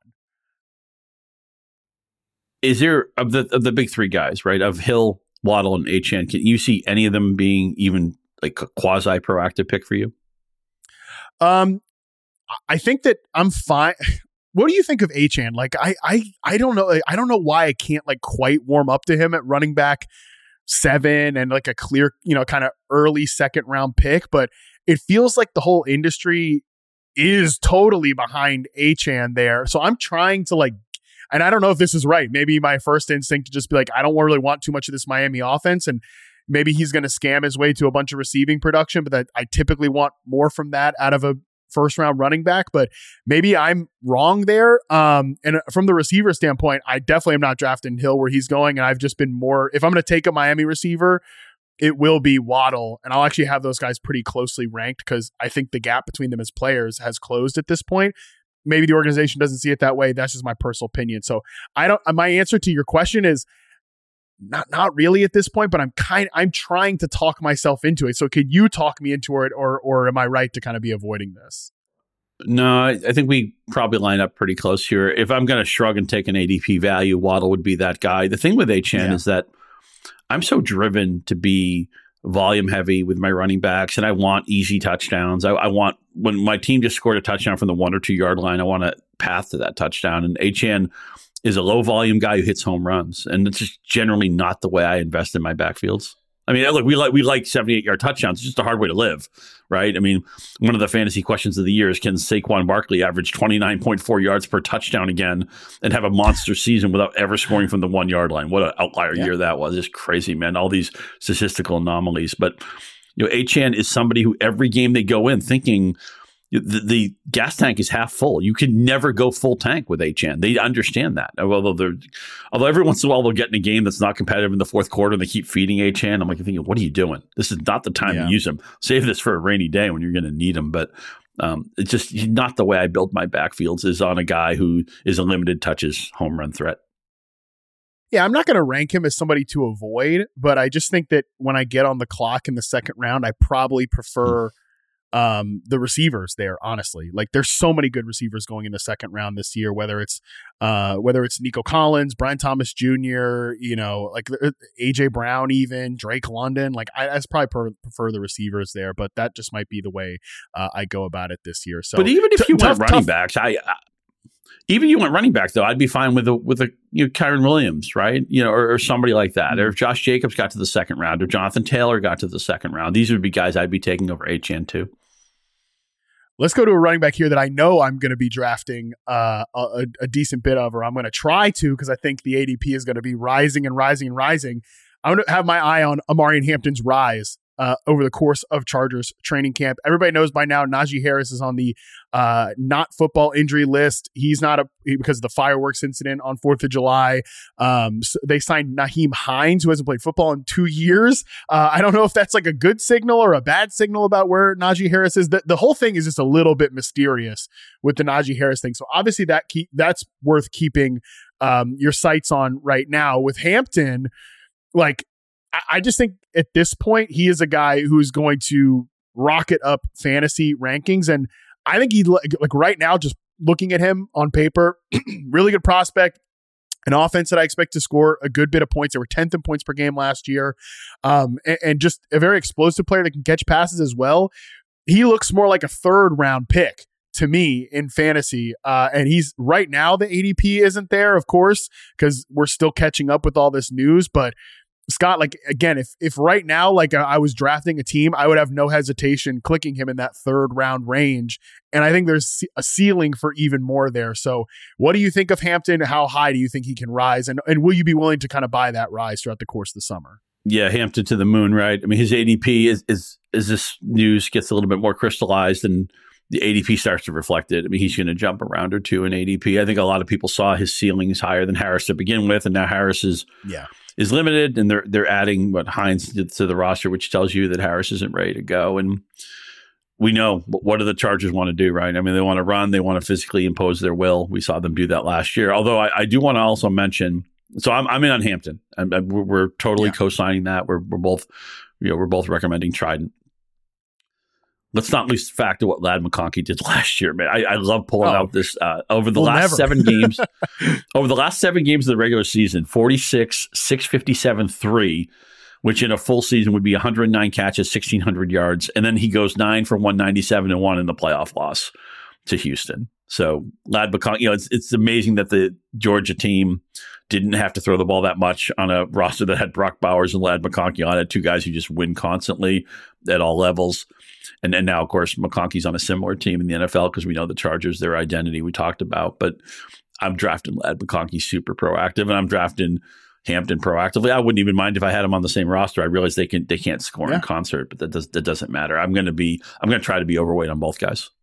Is there, of the of the big three guys, right, of Hill, Waddle, and Achane, can you see any of them being even like a quasi proactive pick for you? Um, I think that I'm fine. What do you think of Achane? Like, I, I, I don't know. I don't know why I can't like quite warm up to him at running back seven and like a clear, you know, kind of early second round pick. But it feels like the whole industry is totally behind Achane there. So I'm trying to like, and I don't know if this is right. Maybe my first instinct to just be like, I don't really want too much of this Miami offense. And maybe he's going to scam his way to a bunch of receiving production, but that I typically want more from that out of a first round running back, but maybe I'm wrong there. Um, and from the receiver standpoint, I definitely am not drafting Hill where he's going. And I've just been more, if I'm going to take a Miami receiver, it will be Waddle. And I'll actually have those guys pretty closely ranked because I think the gap between them as players has closed at this point. Maybe the organization doesn't see it that way. That's just my personal opinion. So I don't, my answer to your question is not, not really at this point, but I'm kind I'm trying to talk myself into it. So could you talk me into it, or, or am I right to kind of be avoiding this? No, I, I think we probably line up pretty close here. If I'm going to shrug and take an A D P value, Waddle would be that guy. The thing with Achane yeah. is that I'm so driven to be volume heavy with my running backs, and I want easy touchdowns. I, I want, when my team just scored a touchdown from the one or two yard line, I want a path to that touchdown. And Achane is a low volume guy who hits home runs, and it's just generally not the way I invest in my backfields. I mean, look, we like we like seventy-eight yard touchdowns. It's just a hard way to live, right? I mean, one of the fantasy questions of the year is, can Saquon Barkley average twenty-nine point four yards per touchdown again and have a monster season without ever scoring from the one yard line? What an outlier yeah. year that was. Just crazy, man. All these statistical anomalies. But, you know, Achane is somebody who every game they go in thinking The, the gas tank is half full. You can never go full tank with Achane. They understand that. Although they're, although every once in a while they'll get in a game that's not competitive in the fourth quarter and they keep feeding Achane. I'm like thinking, what are you doing? This is not the time yeah. to use him. Save this for a rainy day when you're going to need him. But um, it's just not the way I build my backfields is on a guy who is a limited touches home run threat. Yeah, I'm not going to rank him as somebody to avoid, but I just think that when I get on the clock in the second round, I probably prefer mm. Um, the receivers there, honestly. Like there's so many good receivers going in the second round this year, whether it's uh, whether it's Nico Collins, Brian Thomas Junior, you know, like A J Brown, even Drake London. Like I, I probably per- prefer the receivers there, but that just might be the way uh, I go about it this year. So, but even if you t- went tough, running tough. backs, I, I even you went running back though, I'd be fine with a with a you know Kyron Williams, right? You know, or, or somebody like that. Mm-hmm. Or if Josh Jacobs got to the second round, or Jonathan Taylor got to the second round, these would be guys I'd be taking over Achane too. Let's go to a running back here that I know I'm going to be drafting uh, a, a decent bit of, or I'm going to try to, because I think the A D P is going to be rising and rising and rising. I'm going to have my eye on Omarion Hampton's rise uh, over the course of Chargers training camp. Everybody knows by now Najee Harris is on the uh, not football injury list. He's not a because of the fireworks incident on fourth of July. Um, so they signed Nyheim Hines, who hasn't played football in two years. Uh, I don't know if that's like a good signal or a bad signal about where Najee Harris is. The, the whole thing is just a little bit mysterious with the Najee Harris thing. So obviously that keep, that's worth keeping um, your sights on right now. With Hampton, like, I just think at this point, he is a guy who's going to rocket up fantasy rankings. And I think he, like, like right now, just looking at him on paper, really good prospect, an offense that I expect to score a good bit of points. They were tenth in points per game last year. Um, and, and just a very explosive player that can catch passes as well. He looks more like a third round pick to me in fantasy. Uh, and he's right now, the A D P isn't there, of course, because we're still catching up with all this news, but Scott, like, again, if if right now, like, I was drafting a team, I would have no hesitation clicking him in that third round range. And I think there's a ceiling for even more there. So what do you think of Hampton? How high do you think he can rise? And, and will you be willing to kind of buy that rise throughout the course of the summer? Yeah, Hampton to the moon, right? I mean, his A D P is, is as this news gets a little bit more crystallized and the A D P starts to reflect it. I mean, he's going to jump a round or two in A D P. I think a lot of people saw his ceilings higher than Harris to begin with, and now Harris is yeah. is limited, and they're they're adding what Hines did to the roster, which tells you that Harris isn't ready to go. And we know what do the Chargers want to do, right? I mean, they want to run, they want to physically impose their will. We saw them do that last year. Although I, I do want to also mention, so I'm I'm in on Hampton. I'm, I'm, we're, we're totally yeah. co-signing that. We're we're both you know we're both recommending Trident. Let's not lose the fact of what Ladd McConkey did last year, man. I, I love pulling oh, out this uh, over the we'll last never. seven games. Over the last seven games of the regular season, forty-six, six fifty-seven, three, which in a full season would be one hundred nine catches, sixteen hundred yards, and then he goes nine for one ninety-seven and one in the playoff loss to Houston. So Ladd McConkey, you know, it's it's amazing that the Georgia team didn't have to throw the ball that much on a roster that had Brock Bowers and Ladd McConkey on it, two guys who just win constantly at all levels. And and now, of course, McConkey's on a similar team in the N F L because we know the Chargers, their identity we talked about. But I'm drafting Ladd McConkey super proactive, and I'm drafting Hampton proactively. I wouldn't even mind if I had them on the same roster. I realize they can they can't score yeah. in concert, but that does that doesn't matter. I'm going to be I'm going to try to be overweight on both guys.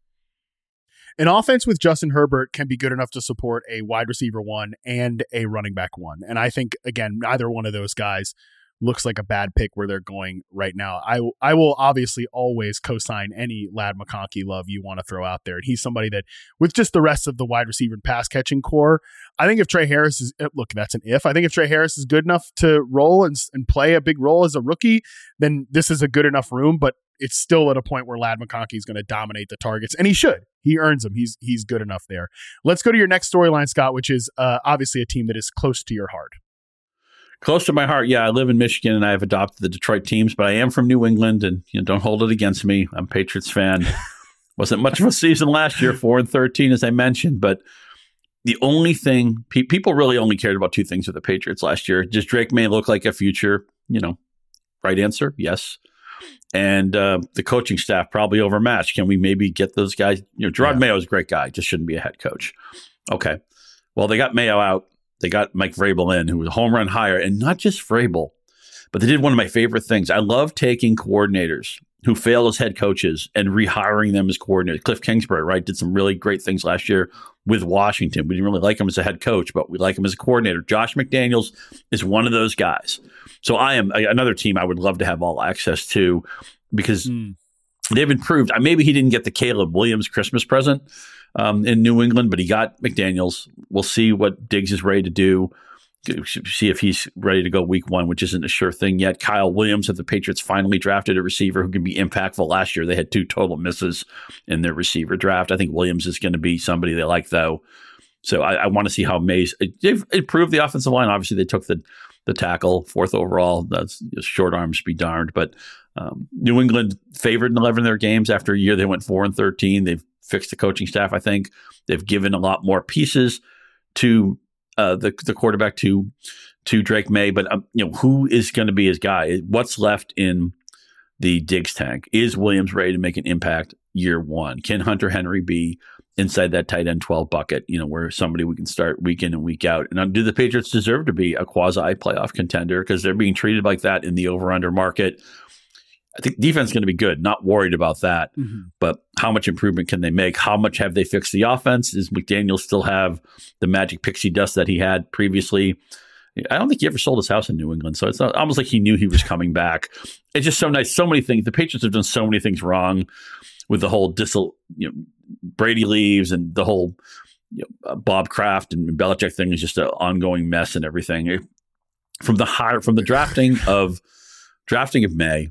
An offense with Justin Herbert can be good enough to support a wide receiver one and a running back one. And I think, again, neither one of those guys looks like a bad pick where they're going right now. I I will obviously always co-sign any Ladd McConkey love you want to throw out there. And he's somebody that, with just the rest of the wide receiver and pass catching core, I think if Trey Harris is, look, that's an if. I think if Trey Harris is good enough to roll and, and play a big role as a rookie, then this is a good enough room. But it's still at a point where Ladd McConkey is going to dominate the targets, and he should. He earns them. He's he's good enough there. Let's go to your next storyline, Scott, which is uh, obviously a team that is close to your heart. Close to my heart. Yeah, I live in Michigan and I have adopted the Detroit teams, but I am from New England, and you know, don't hold it against me. I'm a Patriots fan. Wasn't much of a season last year, four and thirteen, as I mentioned, but the only thing pe- people really only cared about two things with the Patriots last year. Just Drake May look like a future, you know, right answer? Yes. And uh, the coaching staff probably overmatched. Can we maybe get those guys? You know, Gerard yeah. Mayo is a great guy, just shouldn't be a head coach. Okay. Well, they got Mayo out. They got Mike Vrabel in, who was a home run hire, and not just Vrabel, but they did one of my favorite things. I love taking coordinators who fail as head coaches and rehiring them as coordinators. Cliff Kingsbury, right, did some really great things last year with Washington. We didn't really like him as a head coach, but we like him as a coordinator. Josh McDaniels is one of those guys. So I am another team I would love to have all access to because mm. they've improved. Maybe he didn't get the Caleb Williams Christmas present um, in New England, but he got McDaniels. We'll see what Diggs is ready to do. See if he's ready to go week one, which isn't a sure thing yet. Kyle Williams, if the Patriots finally drafted a receiver who can be impactful. Last year, they had two total misses in their receiver draft. I think Williams is going to be somebody they like, though. So I, I want to see how Mays they've improved the offensive line. Obviously, they took the the tackle fourth overall. That's short arms be darned. But um, New England favored in eleven of their games. After a year, they went four and thirteen. They've fixed the coaching staff. I think they've given a lot more pieces to. Uh, the the quarterback to to Drake May, but um, you know who is going to be his guy? What's left in the Diggs tank? Is Williams ready to make an impact year one? Can Hunter Henry be inside that tight end twelve bucket? You know, where somebody we can start week in and week out. And do the Patriots deserve to be a quasi playoff contender because they're being treated like that in the over under market? I think defense is going to be good. Not worried about that. Mm-hmm. But how much improvement can they make? How much have they fixed the offense? Does McDaniel still have the magic pixie dust that he had previously? I don't think he ever sold his house in New England. So it's not, almost like he knew he was coming back. It's just so nice. So many things. The Patriots have done so many things wrong with the whole dis- you know, Brady leaves and the whole you know, Bob Kraft and Belichick thing is just an ongoing mess and everything. It, from the hire, from the drafting of drafting of May,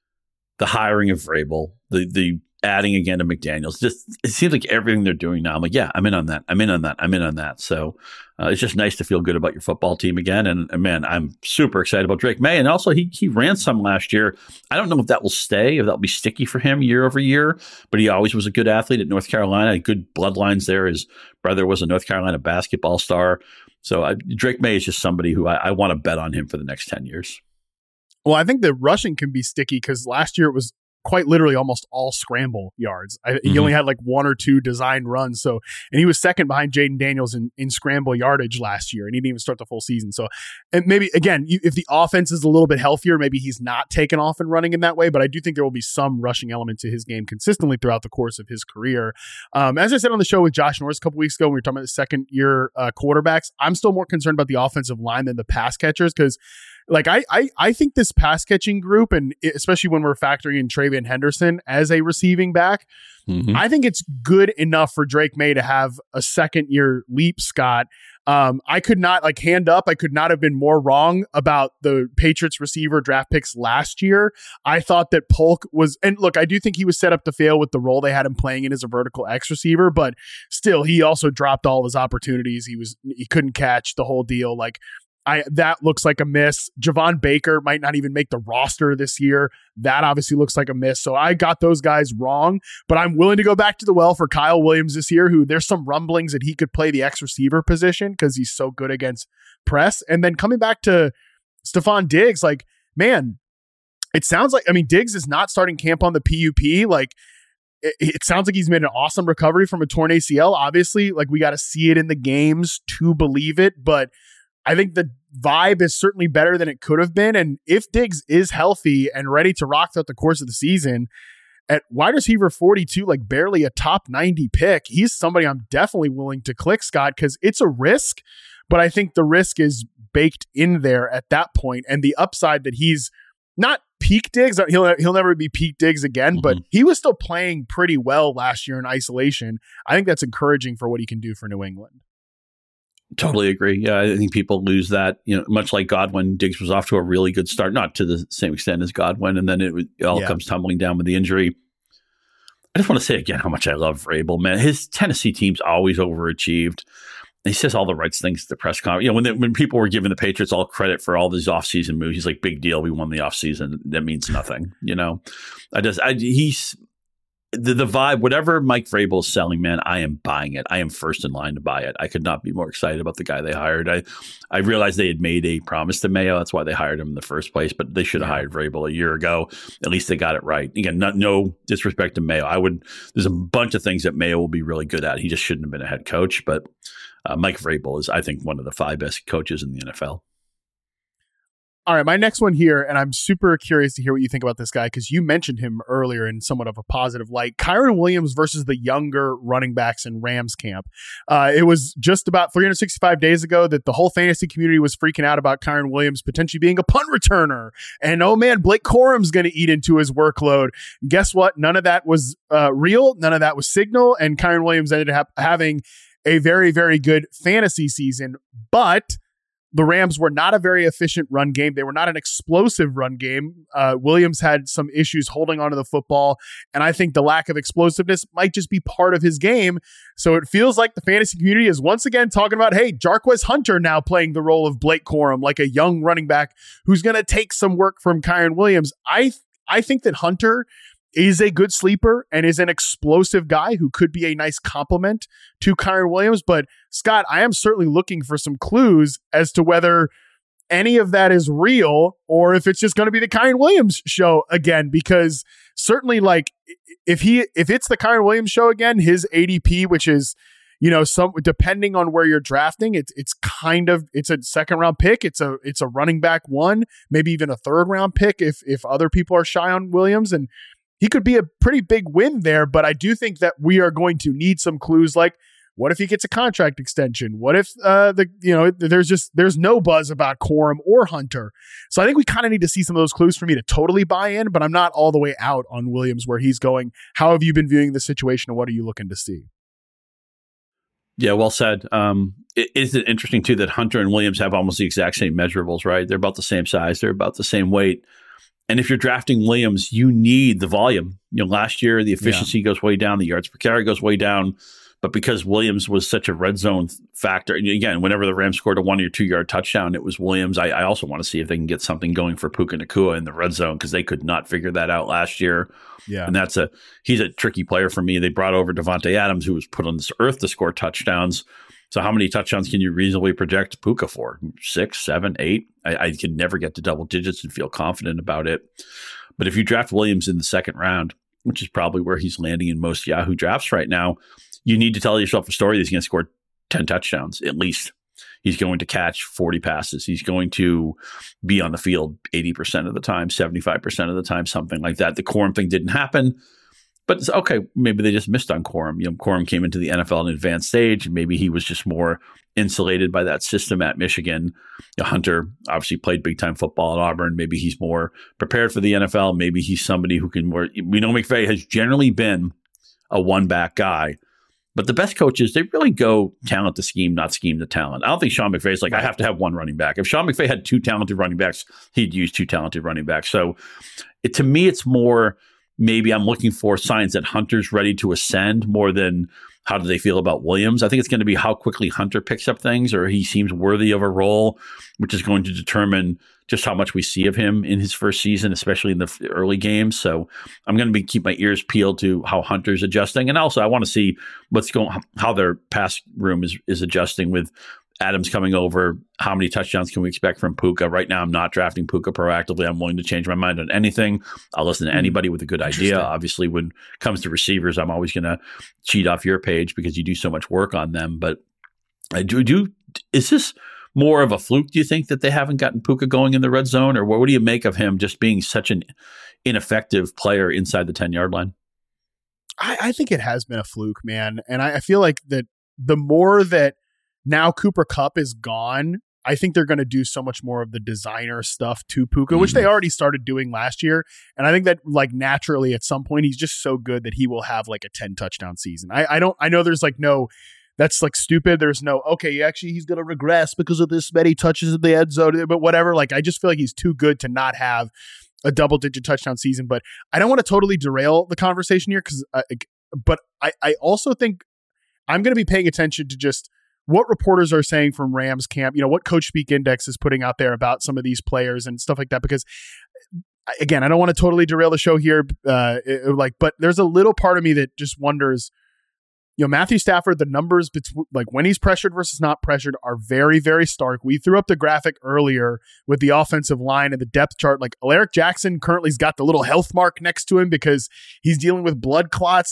the hiring of Vrabel, the the adding again to McDaniels, just it seems like everything they're doing now. I'm like, yeah, I'm in on that. I'm in on that. I'm in on that. So uh, it's just nice to feel good about your football team again. And, and man, I'm super excited about Drake May. And also, he he ran some last year. I don't know if that will stay, if that'll be sticky for him year over year. But he always was a good athlete at North Carolina. Good bloodlines there. His brother was a North Carolina basketball star. So I, Drake May is just somebody who I, I want to bet on him for the next ten years. Well, I think the rushing can be sticky because last year it was quite literally almost all scramble yards. I, mm-hmm. He only had like one or two designed runs. So, and he was second behind Jaden Daniels in, in scramble yardage last year, and he didn't even start the full season. So, and maybe again, you, if the offense is a little bit healthier, maybe he's not taken off and running in that way. But I do think there will be some rushing element to his game consistently throughout the course of his career. Um, as I said on the show with Josh Norris a couple weeks ago, when we were talking about the second year uh, quarterbacks, I'm still more concerned about the offensive line than the pass catchers because. Like I, I, I think this pass catching group, and especially when we're factoring in Travian Henderson as a receiving back, mm-hmm. I think it's good enough for Drake May to have a second year leap, Scott. Um, I could not like hand up. I could not have been more wrong about the Patriots receiver draft picks last year. I thought that Polk was, and look, I do think he was set up to fail with the role they had him playing in as a vertical X receiver, but still, he also dropped all of his opportunities. He was, he couldn't catch the whole deal. Like, I that looks like a miss. Javon Baker might not even make the roster this year. That obviously looks like a miss. So I got those guys wrong, but I'm willing to go back to the well for Kyle Williams this year, who there's some rumblings that he could play the X receiver position because he's so good against press. And then coming back to Stephon Diggs, like, man, it sounds like, I mean, Diggs is not starting camp on the P U P. Like, it, it sounds like he's made an awesome recovery from a torn A C L. Obviously, like, we got to see it in the games to believe it, but I think the vibe is certainly better than it could have been. And if Diggs is healthy and ready to rock throughout the course of the season, at wide receiver forty-two, like barely a top ninety pick, he's somebody I'm definitely willing to click, Scott, because it's a risk, but I think the risk is baked in there at that point. And the upside that he's not peak Diggs, he'll, he'll never be peak Diggs again, mm-hmm. but he was still playing pretty well last year in isolation. I think that's encouraging for what he can do for New England. Totally agree. Yeah, I think people lose that. You know, much like Godwin, Diggs was off to a really good start, not to the same extent as Godwin, and then it, it all yeah. comes tumbling down with the injury. I just want to say again how much I love Vrabel, man. His Tennessee team's always overachieved. And he says all the right things at the press conference. You know, when they, when people were giving the Patriots all credit for all these offseason moves, he's like, "Big deal, we won the offseason. That means nothing." You know, I just, I he's. The, the vibe, whatever Mike Vrabel is selling, man, I am buying it. I am first in line to buy it. I could not be more excited about the guy they hired. I, I realized they had made a promise to Mayo. That's why they hired him in the first place. But they should have yeah. hired Vrabel a year ago. At least they got it right. Again, not, no disrespect to Mayo. I would. There's a bunch of things that Mayo will be really good at. He just shouldn't have been a head coach. But uh, Mike Vrabel is, I think, one of the five best coaches in the N F L. All right, my next one here, and I'm super curious to hear what you think about this guy because you mentioned him earlier in somewhat of a positive light. Kyren Williams versus the younger running backs in Rams camp. Uh, it was just about three hundred sixty-five days ago that the whole fantasy community was freaking out about Kyren Williams potentially being a punt returner. And oh man, Blake Corum's going to eat into his workload. Guess what? None of that was uh, real. None of that was signal. And Kyren Williams ended up having a very, very good fantasy season. But the Rams were not a very efficient run game. They were not an explosive run game. Uh, Williams had some issues holding onto the football, and I think the lack of explosiveness might just be part of his game. So it feels like the fantasy community is once again talking about, hey, Jarquez Hunter now playing the role of Blake Corum, like a young running back who's going to take some work from Kyren Williams. I I think that Hunter is a good sleeper and is an explosive guy who could be a nice complement to Kyren Williams. But Scott, I am certainly looking for some clues as to whether any of that is real or if it's just going to be the Kyren Williams show again, because certainly like if he, if it's the Kyren Williams show again, his A D P, which is, you know, some depending on where you're drafting, it's it's kind of it's a second round pick. It's a it's a running back one, maybe even a third round pick if if other people are shy on Williams. And he could be a pretty big win there, but I do think that we are going to need some clues like, what if he gets a contract extension? What if uh, the you know there's just there's no buzz about Corum or Hunter? So I think we kind of need to see some of those clues for me to totally buy in, but I'm not all the way out on Williams where he's going. How have you been viewing the situation and what are you looking to see? Yeah, well said. Um, it, is it interesting too that Hunter and Williams have almost the exact same measurables, right? They're about the same size. They're about the same weight. And if you're drafting Williams, you need the volume. You know, last year, the efficiency yeah. goes way down. The yards per carry goes way down. But because Williams was such a red zone factor, and again, whenever the Rams scored a one or two yard touchdown, it was Williams. I, I also want to see if they can get something going for Puka Nacua in the red zone because they could not figure that out last year. Yeah. And that's a, he's a tricky player for me. They brought over Devontae Adams, who was put on this earth to score touchdowns. So how many touchdowns can you reasonably project Puka for? Six, seven, eight? I, I could never get to double digits and feel confident about it. But if you draft Williams in the second round, which is probably where he's landing in most Yahoo drafts right now, you need to tell yourself a story that he's going to score ten touchdowns at least. He's going to catch forty passes. He's going to be on the field eighty percent of the time, seventy-five percent of the time, something like that. The Corum thing didn't happen. But it's okay, maybe they just missed on Corum. You know, Corum came into the N F L in an advanced stage, and maybe he was just more insulated by that system at Michigan. You know, Hunter obviously played big-time football at Auburn. Maybe he's more prepared for the N F L. Maybe he's somebody who can more – we know McVay has generally been a one-back guy. But the best coaches, they really go talent to scheme, not scheme to talent. I don't think Sean McVay's like, I have to have one running back. If Sean McVay had two talented running backs, he'd use two talented running backs. So it, to me, it's more – maybe I'm looking for signs that Hunter's ready to ascend more than how do they feel about Williams. I think it's going to be how quickly Hunter picks up things or he seems worthy of a role, which is going to determine just how much we see of him in his first season, especially in the early games. So I'm going to be keep my ears peeled to how Hunter's adjusting. And also I want to see what's going, how their pass room is, is adjusting with Adams coming over. How many touchdowns can we expect from Puka? Right now, I'm not drafting Puka proactively. I'm willing to change my mind on anything. I'll listen to anybody with a good idea. Obviously, when it comes to receivers, I'm always going to cheat off your page because you do so much work on them. But I do, do is this more of a fluke, do you think, that they haven't gotten Puka going in the red zone? Or what, what do you make of him just being such an ineffective player inside the ten-yard line? I, I think it has been a fluke, man. And I, I feel like that the more that now Cooper Kupp is gone, I think they're going to do so much more of the designer stuff to Puka, mm-hmm. which they already started doing last year. And I think that like naturally at some point, he's just so good that he will have like a ten touchdown season. I, I don't, I know there's like no, that's like stupid. There's no, okay, actually he's going to regress because of this many touches in the end zone, but whatever. Like, I just feel like he's too good to not have a double digit touchdown season, but I don't want to totally derail the conversation here. Cause I, but I, I also think I'm going to be paying attention to just what reporters are saying from Rams camp, you know, what Coach Speak Index is putting out there about some of these players and stuff like that. Because again, I don't want to totally derail the show here. Uh, it, like, but there's a little part of me that just wonders, you know, Matthew Stafford, the numbers between like when he's pressured versus not pressured are very, very stark. We threw up the graphic earlier with the offensive line and the depth chart. Like Alaric Jackson currently has got the little health mark next to him because he's dealing with blood clots.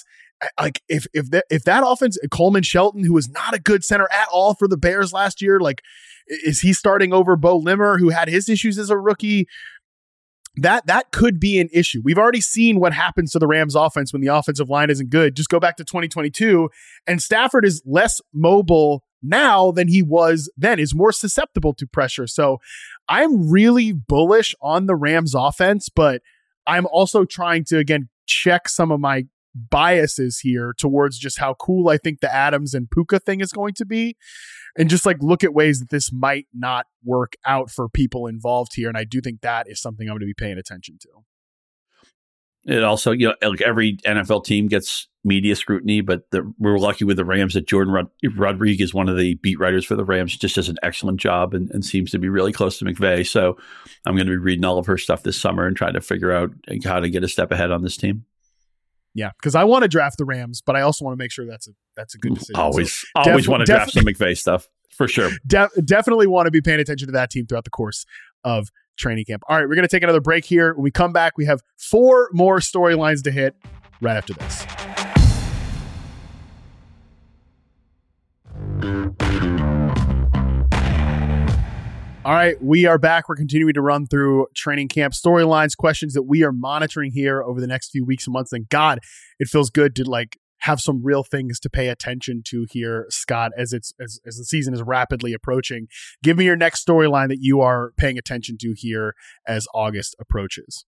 like if if that if that offense, Coleman Shelton, who was not a good center at all for the Bears last year, like is he starting over Bo Limmer, who had his issues as a rookie? That that could be an issue. We've already seen what happens to the Rams offense when the offensive line isn't good. Just go back to twenty twenty-two, and Stafford is less mobile now than he was then, is more susceptible to pressure. So I'm really bullish on the Rams offense, but I'm also trying to, again, check some of my biases here towards just how cool I think the Adams and Puka thing is going to be, and just like look at ways that this might not work out for people involved here. And I do think that is something I'm going to be paying attention to. It also, you know, like every N F L team gets media scrutiny, but the, we're lucky with the Rams that Jordan Rod- Rodriguez, one of the beat writers for the Rams, just does an excellent job and, and seems to be really close to McVay. So I'm going to be reading all of her stuff this summer and trying to figure out how to get a step ahead on this team. Yeah, because I want to draft the Rams, but I also want to make sure that's a that's a good decision. Always, so always def- want to def- draft some McVay stuff for sure. De- definitely want to be paying attention to that team throughout the course of training camp. All right, we're going to take another break here. When we come back, we have four more storylines to hit right after this. All right, we are back. We're continuing to run through training camp storylines, questions that we are monitoring here over the next few weeks and months. And God, it feels good to like have some real things to pay attention to here, Scott, as it's as, as the season is rapidly approaching. Give me your next storyline that you are paying attention to here as August approaches.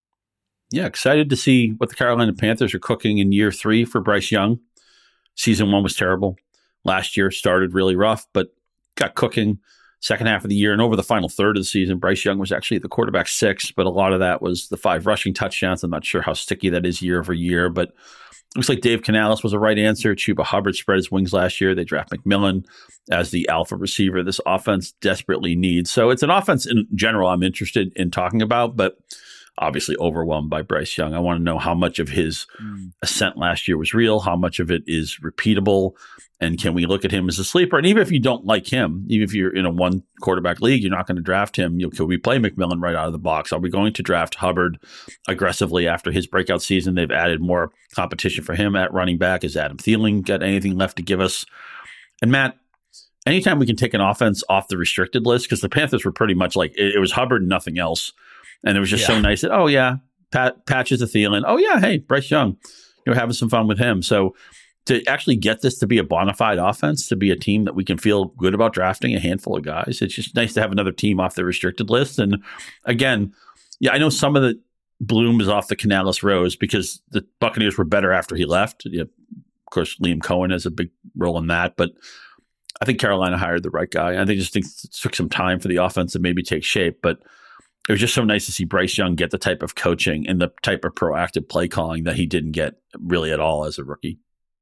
Yeah, excited to see what the Carolina Panthers are cooking in year three for Bryce Young. Season one was terrible. Last year started really rough, but got cooking. Second half of the year and over the final third of the season, Bryce Young was actually the quarterback six, but a lot of that was the five rushing touchdowns. I'm not sure how sticky that is year over year, but looks like Dave Canales was a right answer. Chuba Hubbard spread his wings last year. They draft McMillan as the alpha receiver this offense desperately needs. So it's an offense in general I'm interested in talking about, but obviously overwhelmed by Bryce Young. I want to know how much of his mm. ascent last year was real, how much of it is repeatable, and can we look at him as a sleeper? And even if you don't like him, even if you're in a one quarterback league, you're not going to draft him. You know, can we play McMillan right out of the box? Are we going to draft Hubbard aggressively after his breakout season? They've added more competition for him at running back. Is Adam Thielen got anything left to give us? And Matt, anytime we can take an offense off the restricted list, because the Panthers were pretty much like, it, it was Hubbard and nothing else. And it was just yeah. so nice that, oh, yeah, Pat, Patches of Thielen. Oh, yeah, hey, Bryce Young. You're having some fun with him. So to actually get this to be a bona fide offense, to be a team that we can feel good about drafting a handful of guys, it's just nice to have another team off the restricted list. And again, yeah, I know some of the bloom is off the Canales Rose because the Buccaneers were better after he left. You know, of course, Liam Cohen has a big role in that, but I think Carolina hired the right guy. I think just think it took some time for the offense to maybe take shape, but it was just so nice to see Bryce Young get the type of coaching and the type of proactive play calling that he didn't get really at all as a rookie.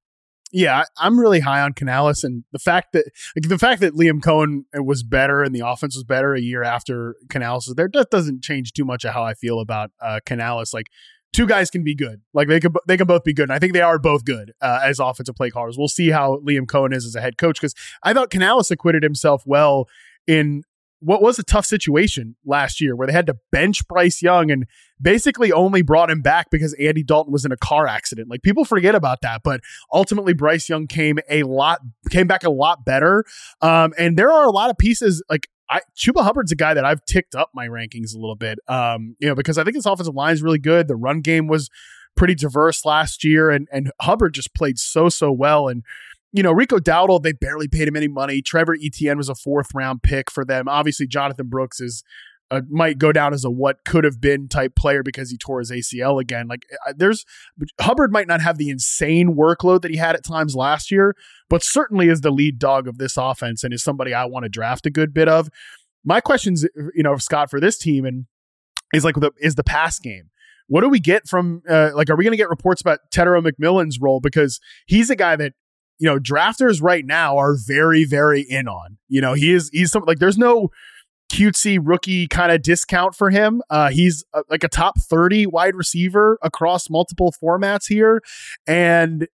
Yeah, I'm really high on Canales, and the fact that like, the fact that Liam Cohen was better and the offense was better a year after Canales was there, that doesn't change too much of how I feel about uh, Canales. Like, two guys can be good, like they can they can both be good, and I think they are both good uh, as offensive play callers. We'll see how Liam Cohen is as a head coach, because I thought Canales acquitted himself well in what was a tough situation last year where they had to bench Bryce Young and basically only brought him back because Andy Dalton was in a car accident. Like, people forget about that, but ultimately Bryce Young came a lot, came back a lot better. Um, and there are a lot of pieces like I, Chuba Hubbard's a guy that I've ticked up my rankings a little bit, um, you know, because I think his offensive line is really good. The run game was pretty diverse last year, and and Hubbard just played so, so well. And you know, Rico Dowdle, they barely paid him any money. Trevor Etienne was a fourth round pick for them. Obviously, Jonathan Brooks is uh, might go down as a what could have been type player because he tore his A C L again. Like, there's Hubbard might not have the insane workload that he had at times last year, but certainly is the lead dog of this offense and is somebody I want to draft a good bit of. My questions, you know, Scott, for this team and is like the, is the pass game. What do we get from uh, like? Are we going to get reports about Tetero McMillan's role, because he's a guy that, you know, drafters right now are very, very in on. You know, he is, he's some, like, there's no cutesy rookie kind of discount for him. Uh, he's a, like a top thirty wide receiver across multiple formats here. And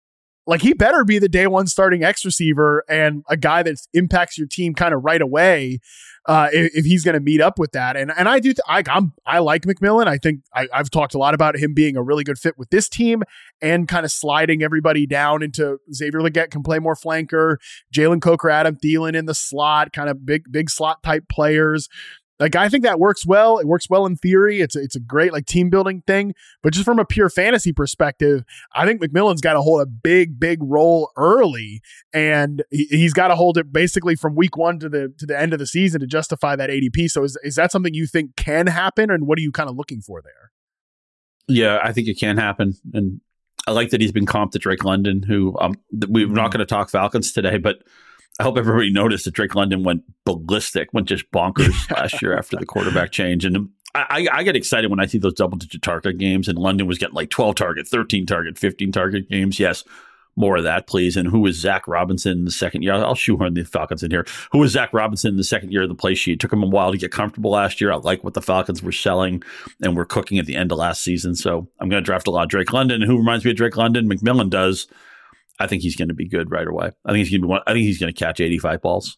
like he better be the day one starting X receiver and a guy that impacts your team kind of right away. Uh, if, if he's going to meet up with that. And and I do, th- I, I'm, I like McMillan. I think I, I've talked a lot about him being a really good fit with this team and kind of sliding everybody down into Xavier Legette can play more flanker, Jalen Coker, Adam Thielen in the slot, kind of big, big slot type players. Like, I think that works well. It works well in theory. It's a, it's a great like team building thing, but just from a pure fantasy perspective, I think McMillan's got to hold a big, big role early, and he, he's got to hold it basically from week one to the to the end of the season to justify that A D P. So is is that something you think can happen, and what are you kind of looking for there? Yeah, I think it can happen, and I like that he's been comped to Drake London, who um, we're not going to talk Falcons today, but I hope everybody noticed that Drake London went ballistic, went just bonkers last year after the quarterback change. And I, I get excited when I see those double-digit target games, and London was getting like twelve target, thirteen target, fifteen target games. Yes, more of that, please. And who was Zach Robinson in the second year? I'll shoehorn the Falcons in here. Who was Zach Robinson in the second year of the play sheet? It took him a while to get comfortable last year. I like what the Falcons were selling and were cooking at the end of last season. So I'm going to draft a lot of Drake London. And who reminds me of Drake London? McMillan does. I think he's going to be good right away. I think he's going to be one, I think he's going to catch eighty-five balls.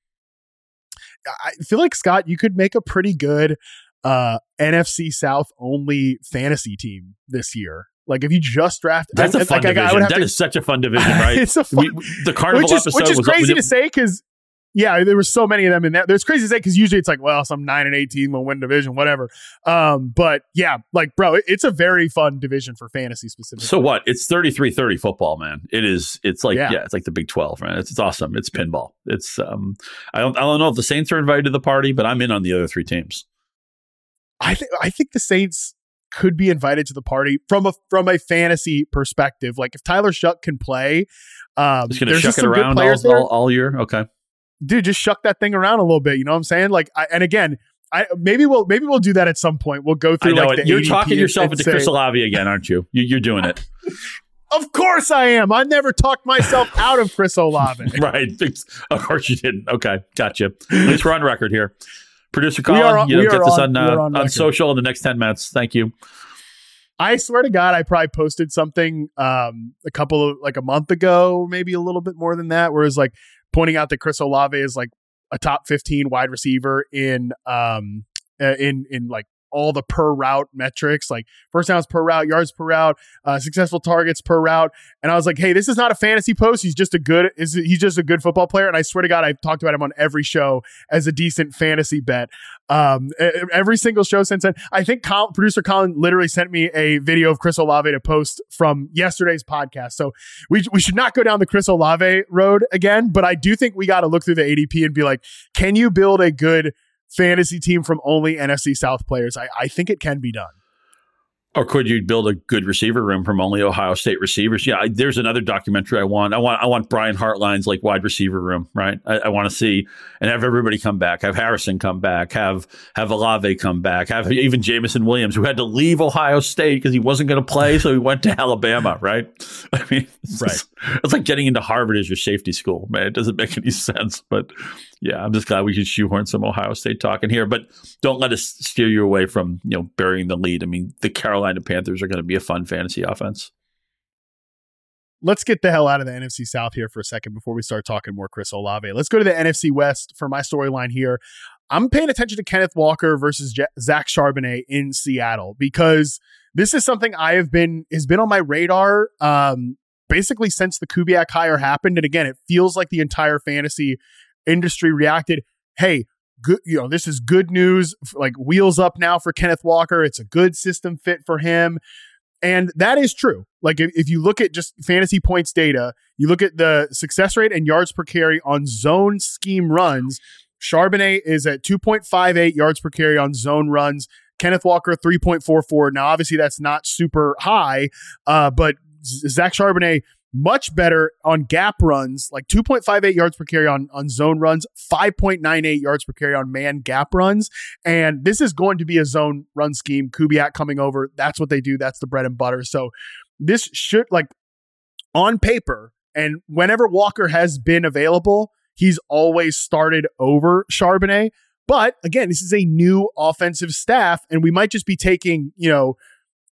I feel like, Scott, you could make a pretty good uh, N F C South only fantasy team this year. Like if you just draft, that's I, a fun like, division. I would have that to, is such a fun division, right? It's a fun, we, the Carnival which is, episode which is was crazy up, to say because. Yeah, there were so many of them in there. There's crazy to say because usually it's like, well, some nine and eighteen will win division, whatever. Um, but yeah, like, bro, it, it's a very fun division for fantasy specifically. So what? It's thirty-three thirty football, man. It is. It's like yeah, yeah it's like the Big twelve, man. It's, it's awesome. It's pinball. It's um, I don't I don't know if the Saints are invited to the party, but I'm in on the other three teams. I think I think the Saints could be invited to the party from a from a fantasy perspective. Like if Tyler Shuck can play, um, just gonna there's shuck just it some around good players all, there. all, all year. Okay. Dude, just shuck that thing around a little bit. You know what I'm saying? Like, I, and again, I maybe we'll maybe we'll do that at some point. We'll go through. I know like it. the You're A D P talking yourself and, and into say, Chris Olave again, aren't you? you? You're doing it. Of course I am. I never talked myself out of Chris Olave. Right. Of course you didn't. Okay, gotcha. At least we're on record here. Producer Colin, are, you know, get this on, on uh, on, on social in the next ten minutes. Thank you. I swear to God, I probably posted something um, a couple of like a month ago, maybe a little bit more than that, where it's like pointing out that Chris Olave is like a top fifteen wide receiver in um uh, in in like all the per route metrics, like first downs per route, yards per route, uh, successful targets per route. And I was like, hey, this is not a fantasy post. He's just a good, is he's just a good football player. And I swear to God, I've talked about him on every show as a decent fantasy bet. Um, every single show since then. I think Colin, producer Colin literally sent me a video of Chris Olave to post from yesterday's podcast. So we we should not go down the Chris Olave road again, but I do think we got to look through the A D P and be like, can you build a good fantasy team from only N F C South players? I, I think it can be done. Or could you build a good receiver room from only Ohio State receivers? Yeah, I, there's another documentary I want. I want I want Brian Hartline's like wide receiver room, right? I, I want to see and have everybody come back. Have Harrison come back. Have have Olave come back. Have even Jameson Williams, who had to leave Ohio State because he wasn't going to play, so he went to Alabama, right? I mean, it's, right. Just, it's like getting into Harvard as your safety school, man. It doesn't make any sense. But yeah, I'm just glad we could shoehorn some Ohio State talk in here. But don't let us steer you away from, you know, burying the lead. I mean, the Carolina Panthers are going to be a fun fantasy offense. Let's get the hell out of the N F C South here for a second before we start talking more Chris Olave. Let's go to the N F C West for my storyline here. I'm paying attention to Kenneth Walker versus J- Zach Charbonnet in Seattle because this is something I have been has been on my radar um, basically since the Kubiak hire happened. And again, it feels like the entire fantasy industry reacted. Hey, good, you know, this is good news, like wheels up now for Kenneth Walker. It's a good system fit for him. And that is true. Like if, if you look at just fantasy points data, you look at the success rate and yards per carry on zone scheme runs, Charbonnet is at two point five eight yards per carry on zone runs. Kenneth Walker, three point four four. Now, obviously that's not super high, uh, but Zach Charbonnet, much better on gap runs, like two point five eight yards per carry on, on zone runs, five point nine eight yards per carry on man gap runs. And this is going to be a zone run scheme. Kubiak coming over. That's what they do. That's the bread and butter. So this should, like, on paper, and whenever Walker has been available, he's always started over Charbonnet. But again, this is a new offensive staff, and we might just be taking, you know,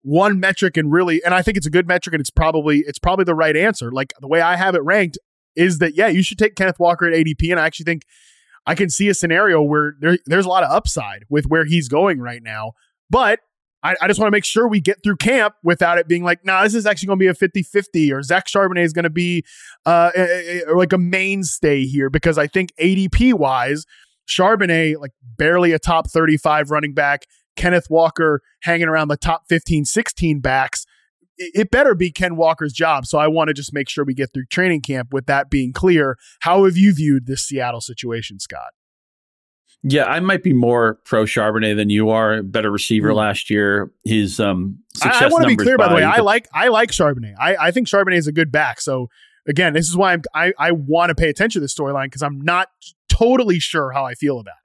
one metric and really, and I think it's a good metric and it's probably, it's probably the right answer. Like the way I have it ranked is that, yeah, you should take Kenneth Walker at A D P. And I actually think I can see a scenario where there, there's a lot of upside with where he's going right now. But I, I just want to make sure we get through camp without it being like, nah, this is actually going to be a fifty-fifty or Zach Charbonnet is going to be uh, a, a, like a mainstay here, because I think A D P wise, Charbonnet, like barely a top thirty-five running back, Kenneth Walker hanging around the top fifteen, sixteen backs. It better be Ken Walker's job. So I want to just make sure we get through training camp with that being clear. How have you viewed this Seattle situation, Scott? Yeah, I might be more pro Charbonnet than you are. Better receiver mm-hmm. last year. His um, success I, I want to be clear, by the way. I the- like I like Charbonnet. I, I think Charbonnet is a good back. So again, this is why I'm, I I want to pay attention to this storyline, because I'm not totally sure how I feel about it.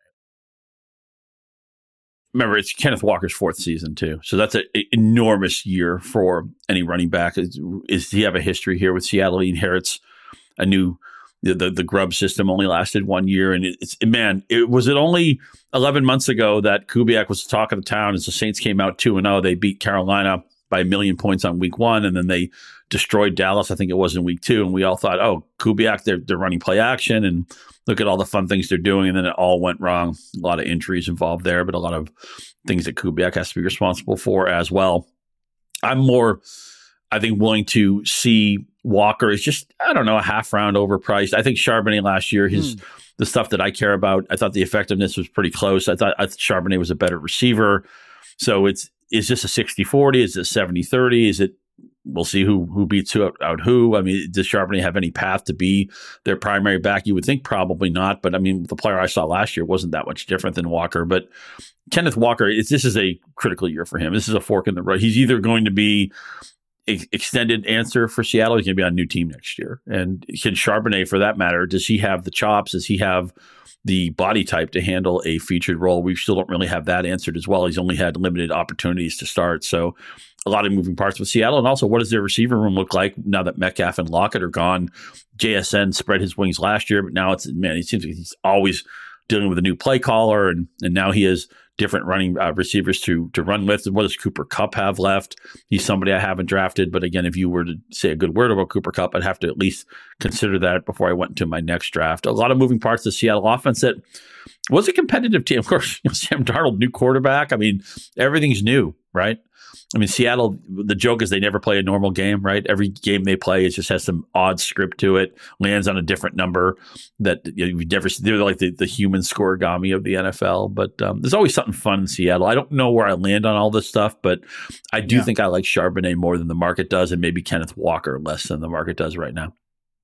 Remember, it's Kenneth Walker's fourth season too, so that's an enormous year for any running back. Is, is he have a history here with Seattle? He inherits a new the the, the Grubb system. Only lasted one year, and it's man, it was it only eleven months ago that Kubiak was the talk of the town as the Saints came out two and zero. They beat Carolina by a million points on week one, and then they destroyed Dallas. I think it was in week two, and we all thought, oh, Kubiak, they're they're running play action and look at all the fun things they're doing, and then it all went wrong. A lot of injuries involved there, but a lot of things that Kubiak has to be responsible for as well. I'm more, I think, willing to see Walker is just, I don't know, a half round overpriced. I think Charbonnet last year, his mm. the stuff that I care about, I thought the effectiveness was pretty close. I thought, I thought Charbonnet was a better receiver. So it's, is this a sixty forty? Is it seventy thirty? Is it, we'll see who who beats who out, out who. I mean, does Charbonnet have any path to be their primary back? You would think probably not. But I mean, the player I saw last year wasn't that much different than Walker. But Kenneth Walker, it's, this is a critical year for him. This is a fork in the road. He's either going to be an extended answer for Seattle, he's going to be on a new team next year. And can Charbonnet, for that matter, does he have the chops? Does he have the body type to handle a featured role? We still don't really have that answered as well. He's only had limited opportunities to start. So a lot of moving parts with Seattle. And also, what does their receiver room look like now that Metcalf and Lockett are gone? J S N spread his wings last year, but now it's, man, it seems like he's always dealing with a new play caller, and and now he has different running uh, receivers to to run with. What does Cooper Kupp have left? He's somebody I haven't drafted, but again, if you were to say a good word about Cooper Kupp, I'd have to at least consider that before I went into my next draft. A lot of moving parts to Seattle offense that was a competitive team. Of course, you know, Sam Darnold, new quarterback. I mean, everything's new, right? I mean, Seattle, the joke is they never play a normal game, right? Every game they play, it just has some odd script to it, lands on a different number that you know, you've never seen. They're like the, the human scoregami of the N F L. But um, there's always something fun in Seattle. I don't know where I land on all this stuff, but I do yeah. think I like Charbonnet more than the market does, and maybe Kenneth Walker less than the market does right now.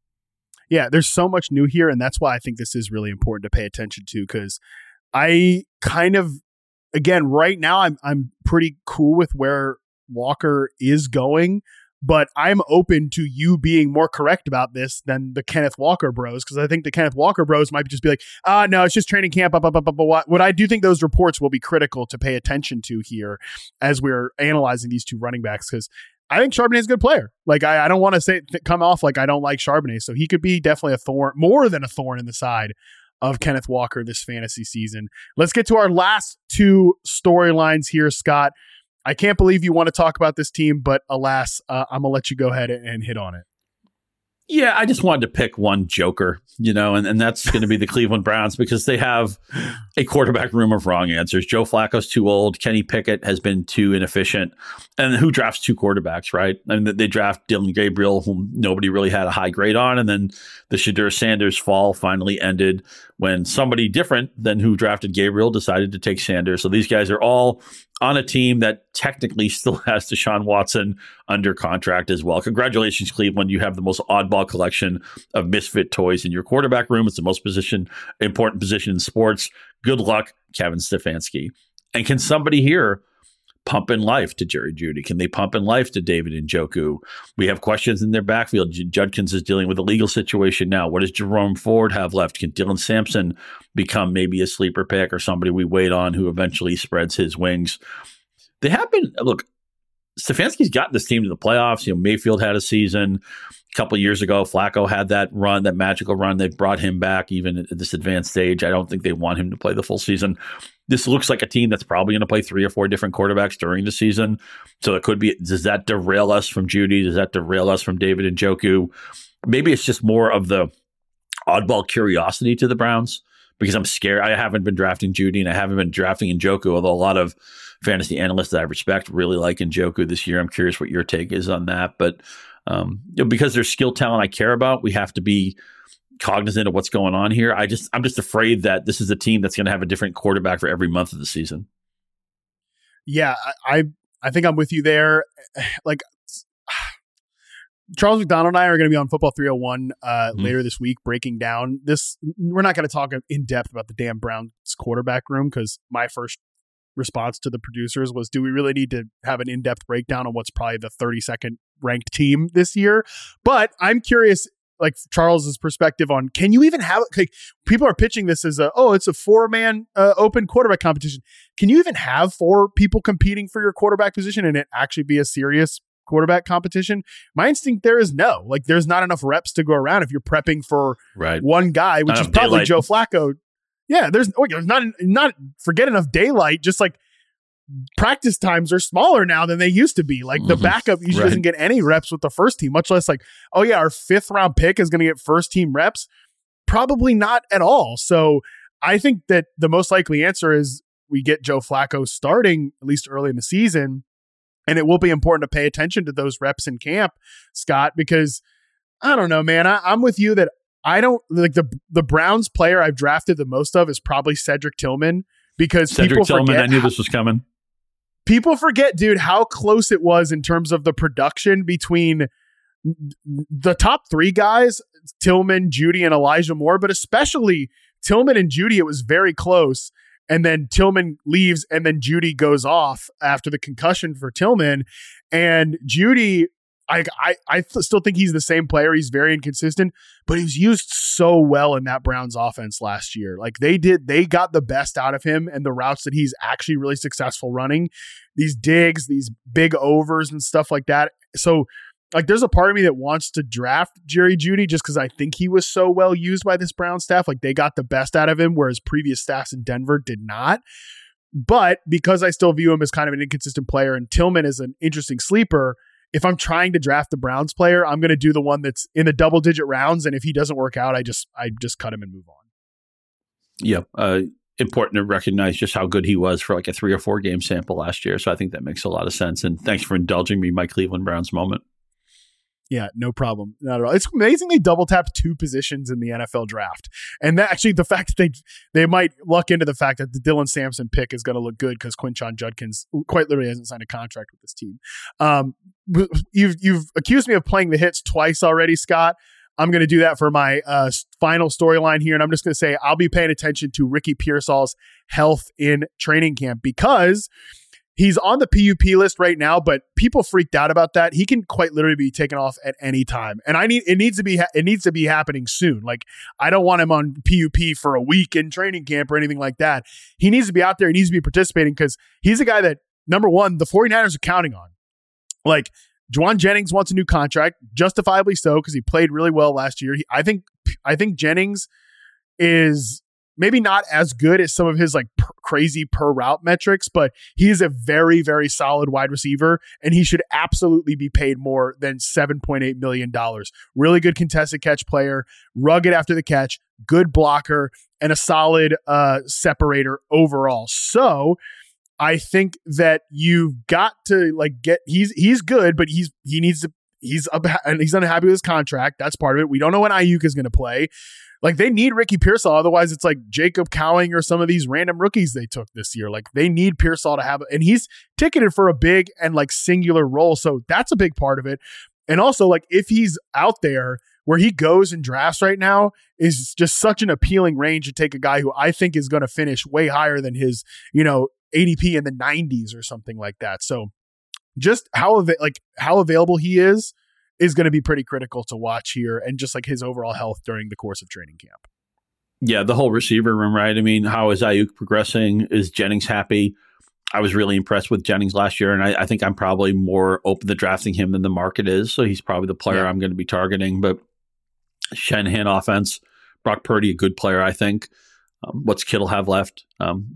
Yeah, there's so much new here, and that's why I think this is really important to pay attention to, because I kind of, again, right now I'm I'm pretty cool with where Walker is going, but I'm open to you being more correct about this than the Kenneth Walker bros, because I think the Kenneth Walker bros might just be like, ah, no, it's just training camp. Up, up, up, up, what? What I do think those reports will be critical to pay attention to here as we're analyzing these two running backs, because I think Charbonnet is a good player. Like, I, I don't want to say th- come off like I don't like Charbonnet, so he could be definitely a thorn, more than a thorn in the side of Kenneth Walker this fantasy season. Let's get to our last two storylines here, Scott. I can't believe you want to talk about this team, but alas, uh, I'm going to let you go ahead and, and hit on it. Yeah, I just wanted to pick one joker, you know, and, and that's going to be the Cleveland Browns, because they have a quarterback room of wrong answers. Joe Flacco's too old. Kenny Pickett has been too inefficient. And who drafts two quarterbacks, right? I mean, they draft Dylan Gabriel, whom nobody really had a high grade on. And then the Shadur Sanders fall finally ended when somebody different than who drafted Gabriel decided to take Sanders. So these guys are all on a team that technically still has Deshaun Watson under contract as well. Congratulations, Cleveland. You have the most oddball collection of misfit toys in your quarterback room. It's the most position, important position in sports. Good luck, Kevin Stefanski. And can somebody here pump in life to Jerry Jeudy? Can they pump in life to David Njoku? We have questions in their backfield. J- Judkins is dealing with a legal situation now. What does Jerome Ford have left? Can Dylan Sampson become maybe a sleeper pick or somebody we wait on who eventually spreads his wings? They have been, look, Stefanski's gotten this team to the playoffs. You know, Mayfield had a season a couple of years ago. Flacco had that run, that magical run. They've brought him back even at this advanced stage. I don't think they want him to play the full season. this looks like a team that's probably going to play three or four different quarterbacks during the season. So it could be, does that derail us from Jeudy? Does that derail us from David Njoku? Maybe it's just more of the oddball curiosity to the Browns because I'm scared. I haven't been drafting Jeudy and I haven't been drafting Njoku, although a lot of fantasy analysts that I respect really like Njoku this year. I'm curious what your take is on that. But um, you know, because there's skill talent I care about, we have to be cognizant of what's going on here. I just, I'm just afraid that this is a team that's going to have a different quarterback for every month of the season. Yeah, I, I, I think I'm with you there. Like Charles McDonald and I are going to be on Football three oh one uh, mm-hmm. later this week, breaking down this. We're not going to talk in depth about the damn Browns quarterback room because my first response to the producers was, do we really need to have an in-depth breakdown on what's probably the thirty-second ranked team this year? But I'm curious, like Charles's perspective on, can you even have, like, people are pitching this as a, oh, it's a four-man uh, open quarterback competition. Can you even have four people competing for your quarterback position and it actually be a serious quarterback competition? My instinct there is no. Like, there's not enough reps to go around if you're prepping for right. one guy, which is probably daylight. Joe Flacco. Yeah, there's, oh, there's not, not forget enough daylight, just like practice times are smaller now than they used to be. Like the backup usually right. doesn't get any reps with the first team, much less like, oh yeah, our fifth round pick is going to get first team reps. Probably not at all. So I think that the most likely answer is we get Joe Flacco starting at least early in the season. And it will be important to pay attention to those reps in camp, Scott, because I don't know, man, I, I'm with you that I don't like the, the Browns player I've drafted the most of is probably Cedric Tillman because Cedric people Tillman, forget I knew how, this was coming. People forget, dude, how close it was in terms of the production between the top three guys, Tillman, Jeudy, and Elijah Moore, but especially Tillman and Jeudy, it was very close. And then Tillman leaves, and then Jeudy goes off after the concussion for Tillman. And Jeudy, I, I, I th- still think he's the same player. He's very inconsistent, but he was used so well in that Browns offense last year. Like they did, they got the best out of him and the routes that he's actually really successful running, these digs, these big overs and stuff like that. So like there's a part of me that wants to draft Jerry Jeudy just because I think he was so well used by this Brown staff. Like they got the best out of him, whereas previous staffs in Denver did not. But because I still view him as kind of an inconsistent player and Tillman is an interesting sleeper, if I'm trying to draft the Browns player, I'm going to do the one that's in the double digit rounds. And if he doesn't work out, I just, I just cut him and move on. Yeah. Uh, important to recognize just how good he was for like a three or four game sample last year. So I think that makes a lot of sense. And thanks for indulging me in my Cleveland Browns moment. Yeah, no problem. Not at all. It's amazing they double tapped two positions in the N F L draft. And that, actually the fact that they they might luck into the fact that the Dylan Sampson pick is going to look good because Quinshon Judkins quite literally hasn't signed a contract with this team. Um, you've, you've accused me of playing the hits twice already, Scott. I'm going to do that for my uh, final storyline here. And I'm just going to say I'll be paying attention to Ricky Pearsall's health in training camp because he's on the P U P list right now, but people freaked out about that. He can quite literally be taken off at any time. And I need, it needs to be, it needs to be happening soon. Like I don't want him on P U P for a week in training camp or anything like that. He needs to be out there. He needs to be participating because he's a guy that, number one, the 49ers are counting on. Like Juwan Jennings wants a new contract, justifiably so, because he played really well last year. He, I think, I think Jennings is maybe not as good as some of his like per, crazy per route metrics, but he is a very, very solid wide receiver and he should absolutely be paid more than seven point eight million dollars. Really good contested catch player, rugged after the catch, good blocker, and a solid uh, separator overall. So I think that you've got to like get, he's, he's good, but he's, he needs to, he's up and he's unhappy with his contract. That's part of it. We don't know when Ayuk is going to play. Like they need Ricky Pearsall. Otherwise it's like Jacob Cowing or some of these random rookies they took this year. Like they need Pearsall to have, and he's ticketed for a big and like singular role. So that's a big part of it. And also like if he's out there where he goes and drafts right now is just such an appealing range to take a guy who I think is going to finish way higher than his, you know, A D P in the nineties or something like that. So just how, av- like how available he is, is going to be pretty critical to watch here and just like his overall health during the course of training camp. Yeah, the whole receiver room, right? I mean, how is Ayuk progressing? Is Jennings happy? I was really impressed with Jennings last year, and I, I think I'm probably more open to drafting him than the market is, so he's probably the player yeah. I'm going to be targeting. But Shanahan offense, Brock Purdy, a good player, I think. Um, what's Kittle have left? Um,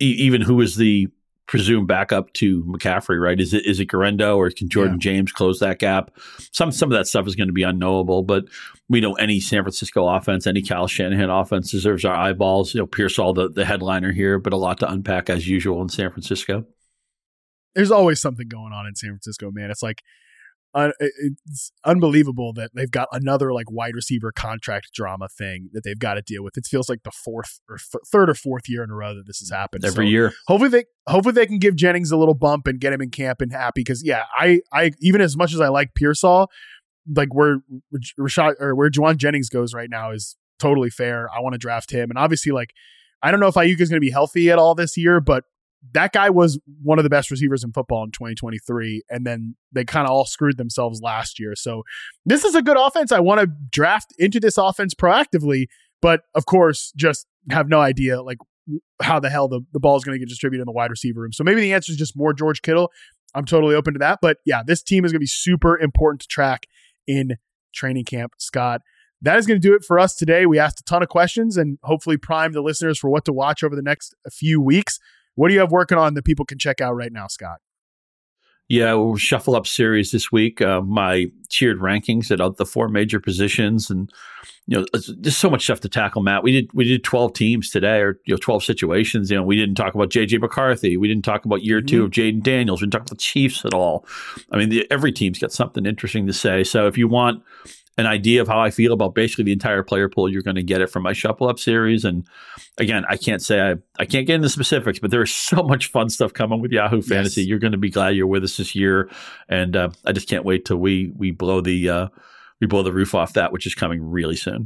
e- even who is the presumed backup to McCaffrey, right? Is it is it Garendo, or can Jordan yeah. James close that gap? Some some of that stuff is going to be unknowable, but we know any San Francisco offense, any Kyle Shanahan offense deserves our eyeballs. You know, Pearsall, the, the headliner here, but a lot to unpack as usual in San Francisco. There's always something going on in San Francisco, man. It's like Uh, it's unbelievable that they've got another like wide receiver contract drama thing that they've got to deal with. It feels like the fourth or th- third or fourth year in a row that this has happened. Every so year. Hopefully they hopefully they can give Jennings a little bump and get him in camp and happy. Because yeah, I I even as much as I like Pearsall, like where Rashad or where Juwan Jennings goes right now is totally fair. I want to draft him, and obviously like I don't know if Ayuk is going to be healthy at all this year, but that guy was one of the best receivers in football in twenty twenty-three, and then they kind of all screwed themselves last year. So this is a good offense. I want to draft into this offense proactively, but of course, just have no idea like how the hell the, the ball is going to get distributed in the wide receiver room. So maybe the answer is just more George Kittle. I'm totally open to that. But yeah, this team is going to be super important to track in training camp, Scott. That is going to do it for us today. We asked a ton of questions and hopefully primed the listeners for what to watch over the next few weeks. What do you have working on that people can check out right now, Scott? Yeah, we'll shuffle up series this week. Uh, my tiered rankings at the four major positions, and you know, there's so much stuff to tackle. Matt, we did we did twelve teams today, or you know, twelve situations. You know, we didn't talk about J J McCarthy. We didn't talk about year mm-hmm. two of Jaden Daniels. We didn't talk about the Chiefs at all. I mean, the, every team's got something interesting to say. So if you want an idea of how I feel about basically the entire player pool, you're going to get it from my Shuffle Up series. And again, I can't say I, I can't get into specifics, but there's so much fun stuff coming with Yahoo Fantasy. Yes. You're going to be glad you're with us this year, and uh, I just can't wait till we we blow the uh, we blow the roof off that, which is coming really soon.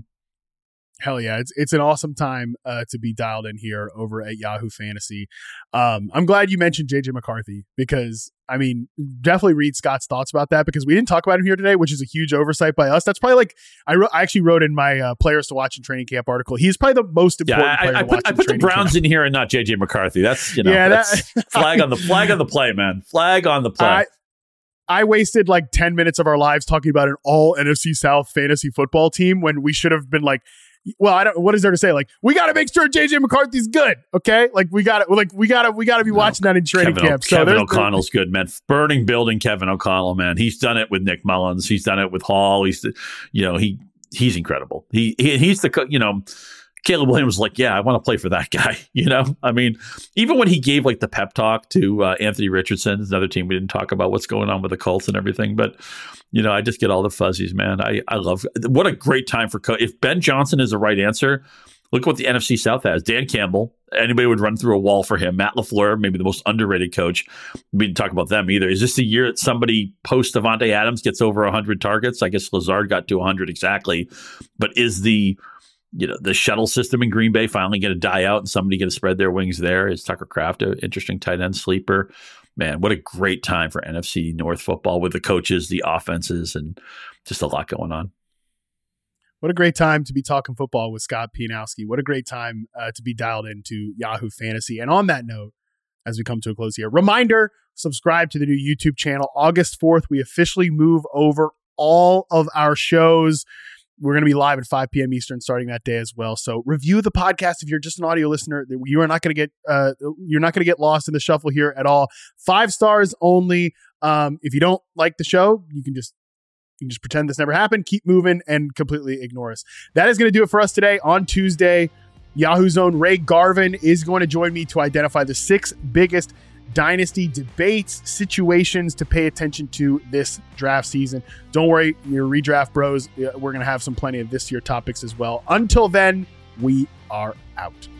Hell yeah. It's it's an awesome time uh, to be dialed in here over at Yahoo Fantasy. Um, I'm glad you mentioned J J McCarthy because, I mean, definitely read Scott's thoughts about that because we didn't talk about him here today, which is a huge oversight by us. That's probably like, I, wrote, I actually wrote in my uh, players to watch in training camp article. He's probably the most important yeah, I, player I to put, watch I in put the Browns camp. in here and not J J McCarthy. That's, you know, yeah, that's that, flag on the flag on the play, man. Flag on the play. I, I wasted like ten minutes of our lives talking about an all N F C South fantasy football team when we should have been like, well, I don't. What is there to say? Like, we got to make sure J J McCarthy's good. Okay, like we got to, like we got to, we got to be no, watching that in training Kevin camp. O- So Kevin O'Connell's good, man. Burning building, Kevin O'Connell, man. He's done it with Nick Mullins. He's done it with Hall. He's, you know, he he's incredible. He, he he's the, you know, Caleb Williams was like, yeah, I want to play for that guy. You know, I mean, even when he gave like the pep talk to uh, Anthony Richardson, another team, we didn't talk about what's going on with the Colts and everything, but you know, I just get all the fuzzies, man. I, I love what a great time for co- if Ben Johnson is the right answer. Look what the N F C South has. Dan Campbell, anybody would run through a wall for him. Matt LaFleur, maybe the most underrated coach. We didn't talk about them either. Is this the year that somebody post Devontae Adams gets over one hundred targets? I guess Lazard got to one hundred exactly. But is the you know the shuttle system in Green Bay finally going to die out and somebody going to spread their wings there? Is Tucker Kraft an interesting tight end sleeper? Man, what a great time for N F C North football with the coaches, the offenses, and just a lot going on. What a great time to be talking football with Scott Pianowski. What a great time uh, to be dialed into Yahoo Fantasy. And on that note, as we come to a close here, reminder, subscribe to the new YouTube channel. August fourth, we officially move over all of our shows. We're going to be live at five p.m. Eastern starting that day as well. So review the podcast if you're just an audio listener. You are not going to get uh, you're not going to get lost in the shuffle here at all. Five stars only. Um, if you don't like the show, you can just you can just pretend this never happened. Keep moving and completely ignore us. That is going to do it for us today. On Tuesday, Yahoo's own Ray Garvin is going to join me to identify the six biggest dynasty debates, situations to pay attention to this draft season. Don't worry, your redraft bros, we're going to have some plenty of this year topics as well. Until then, we are out.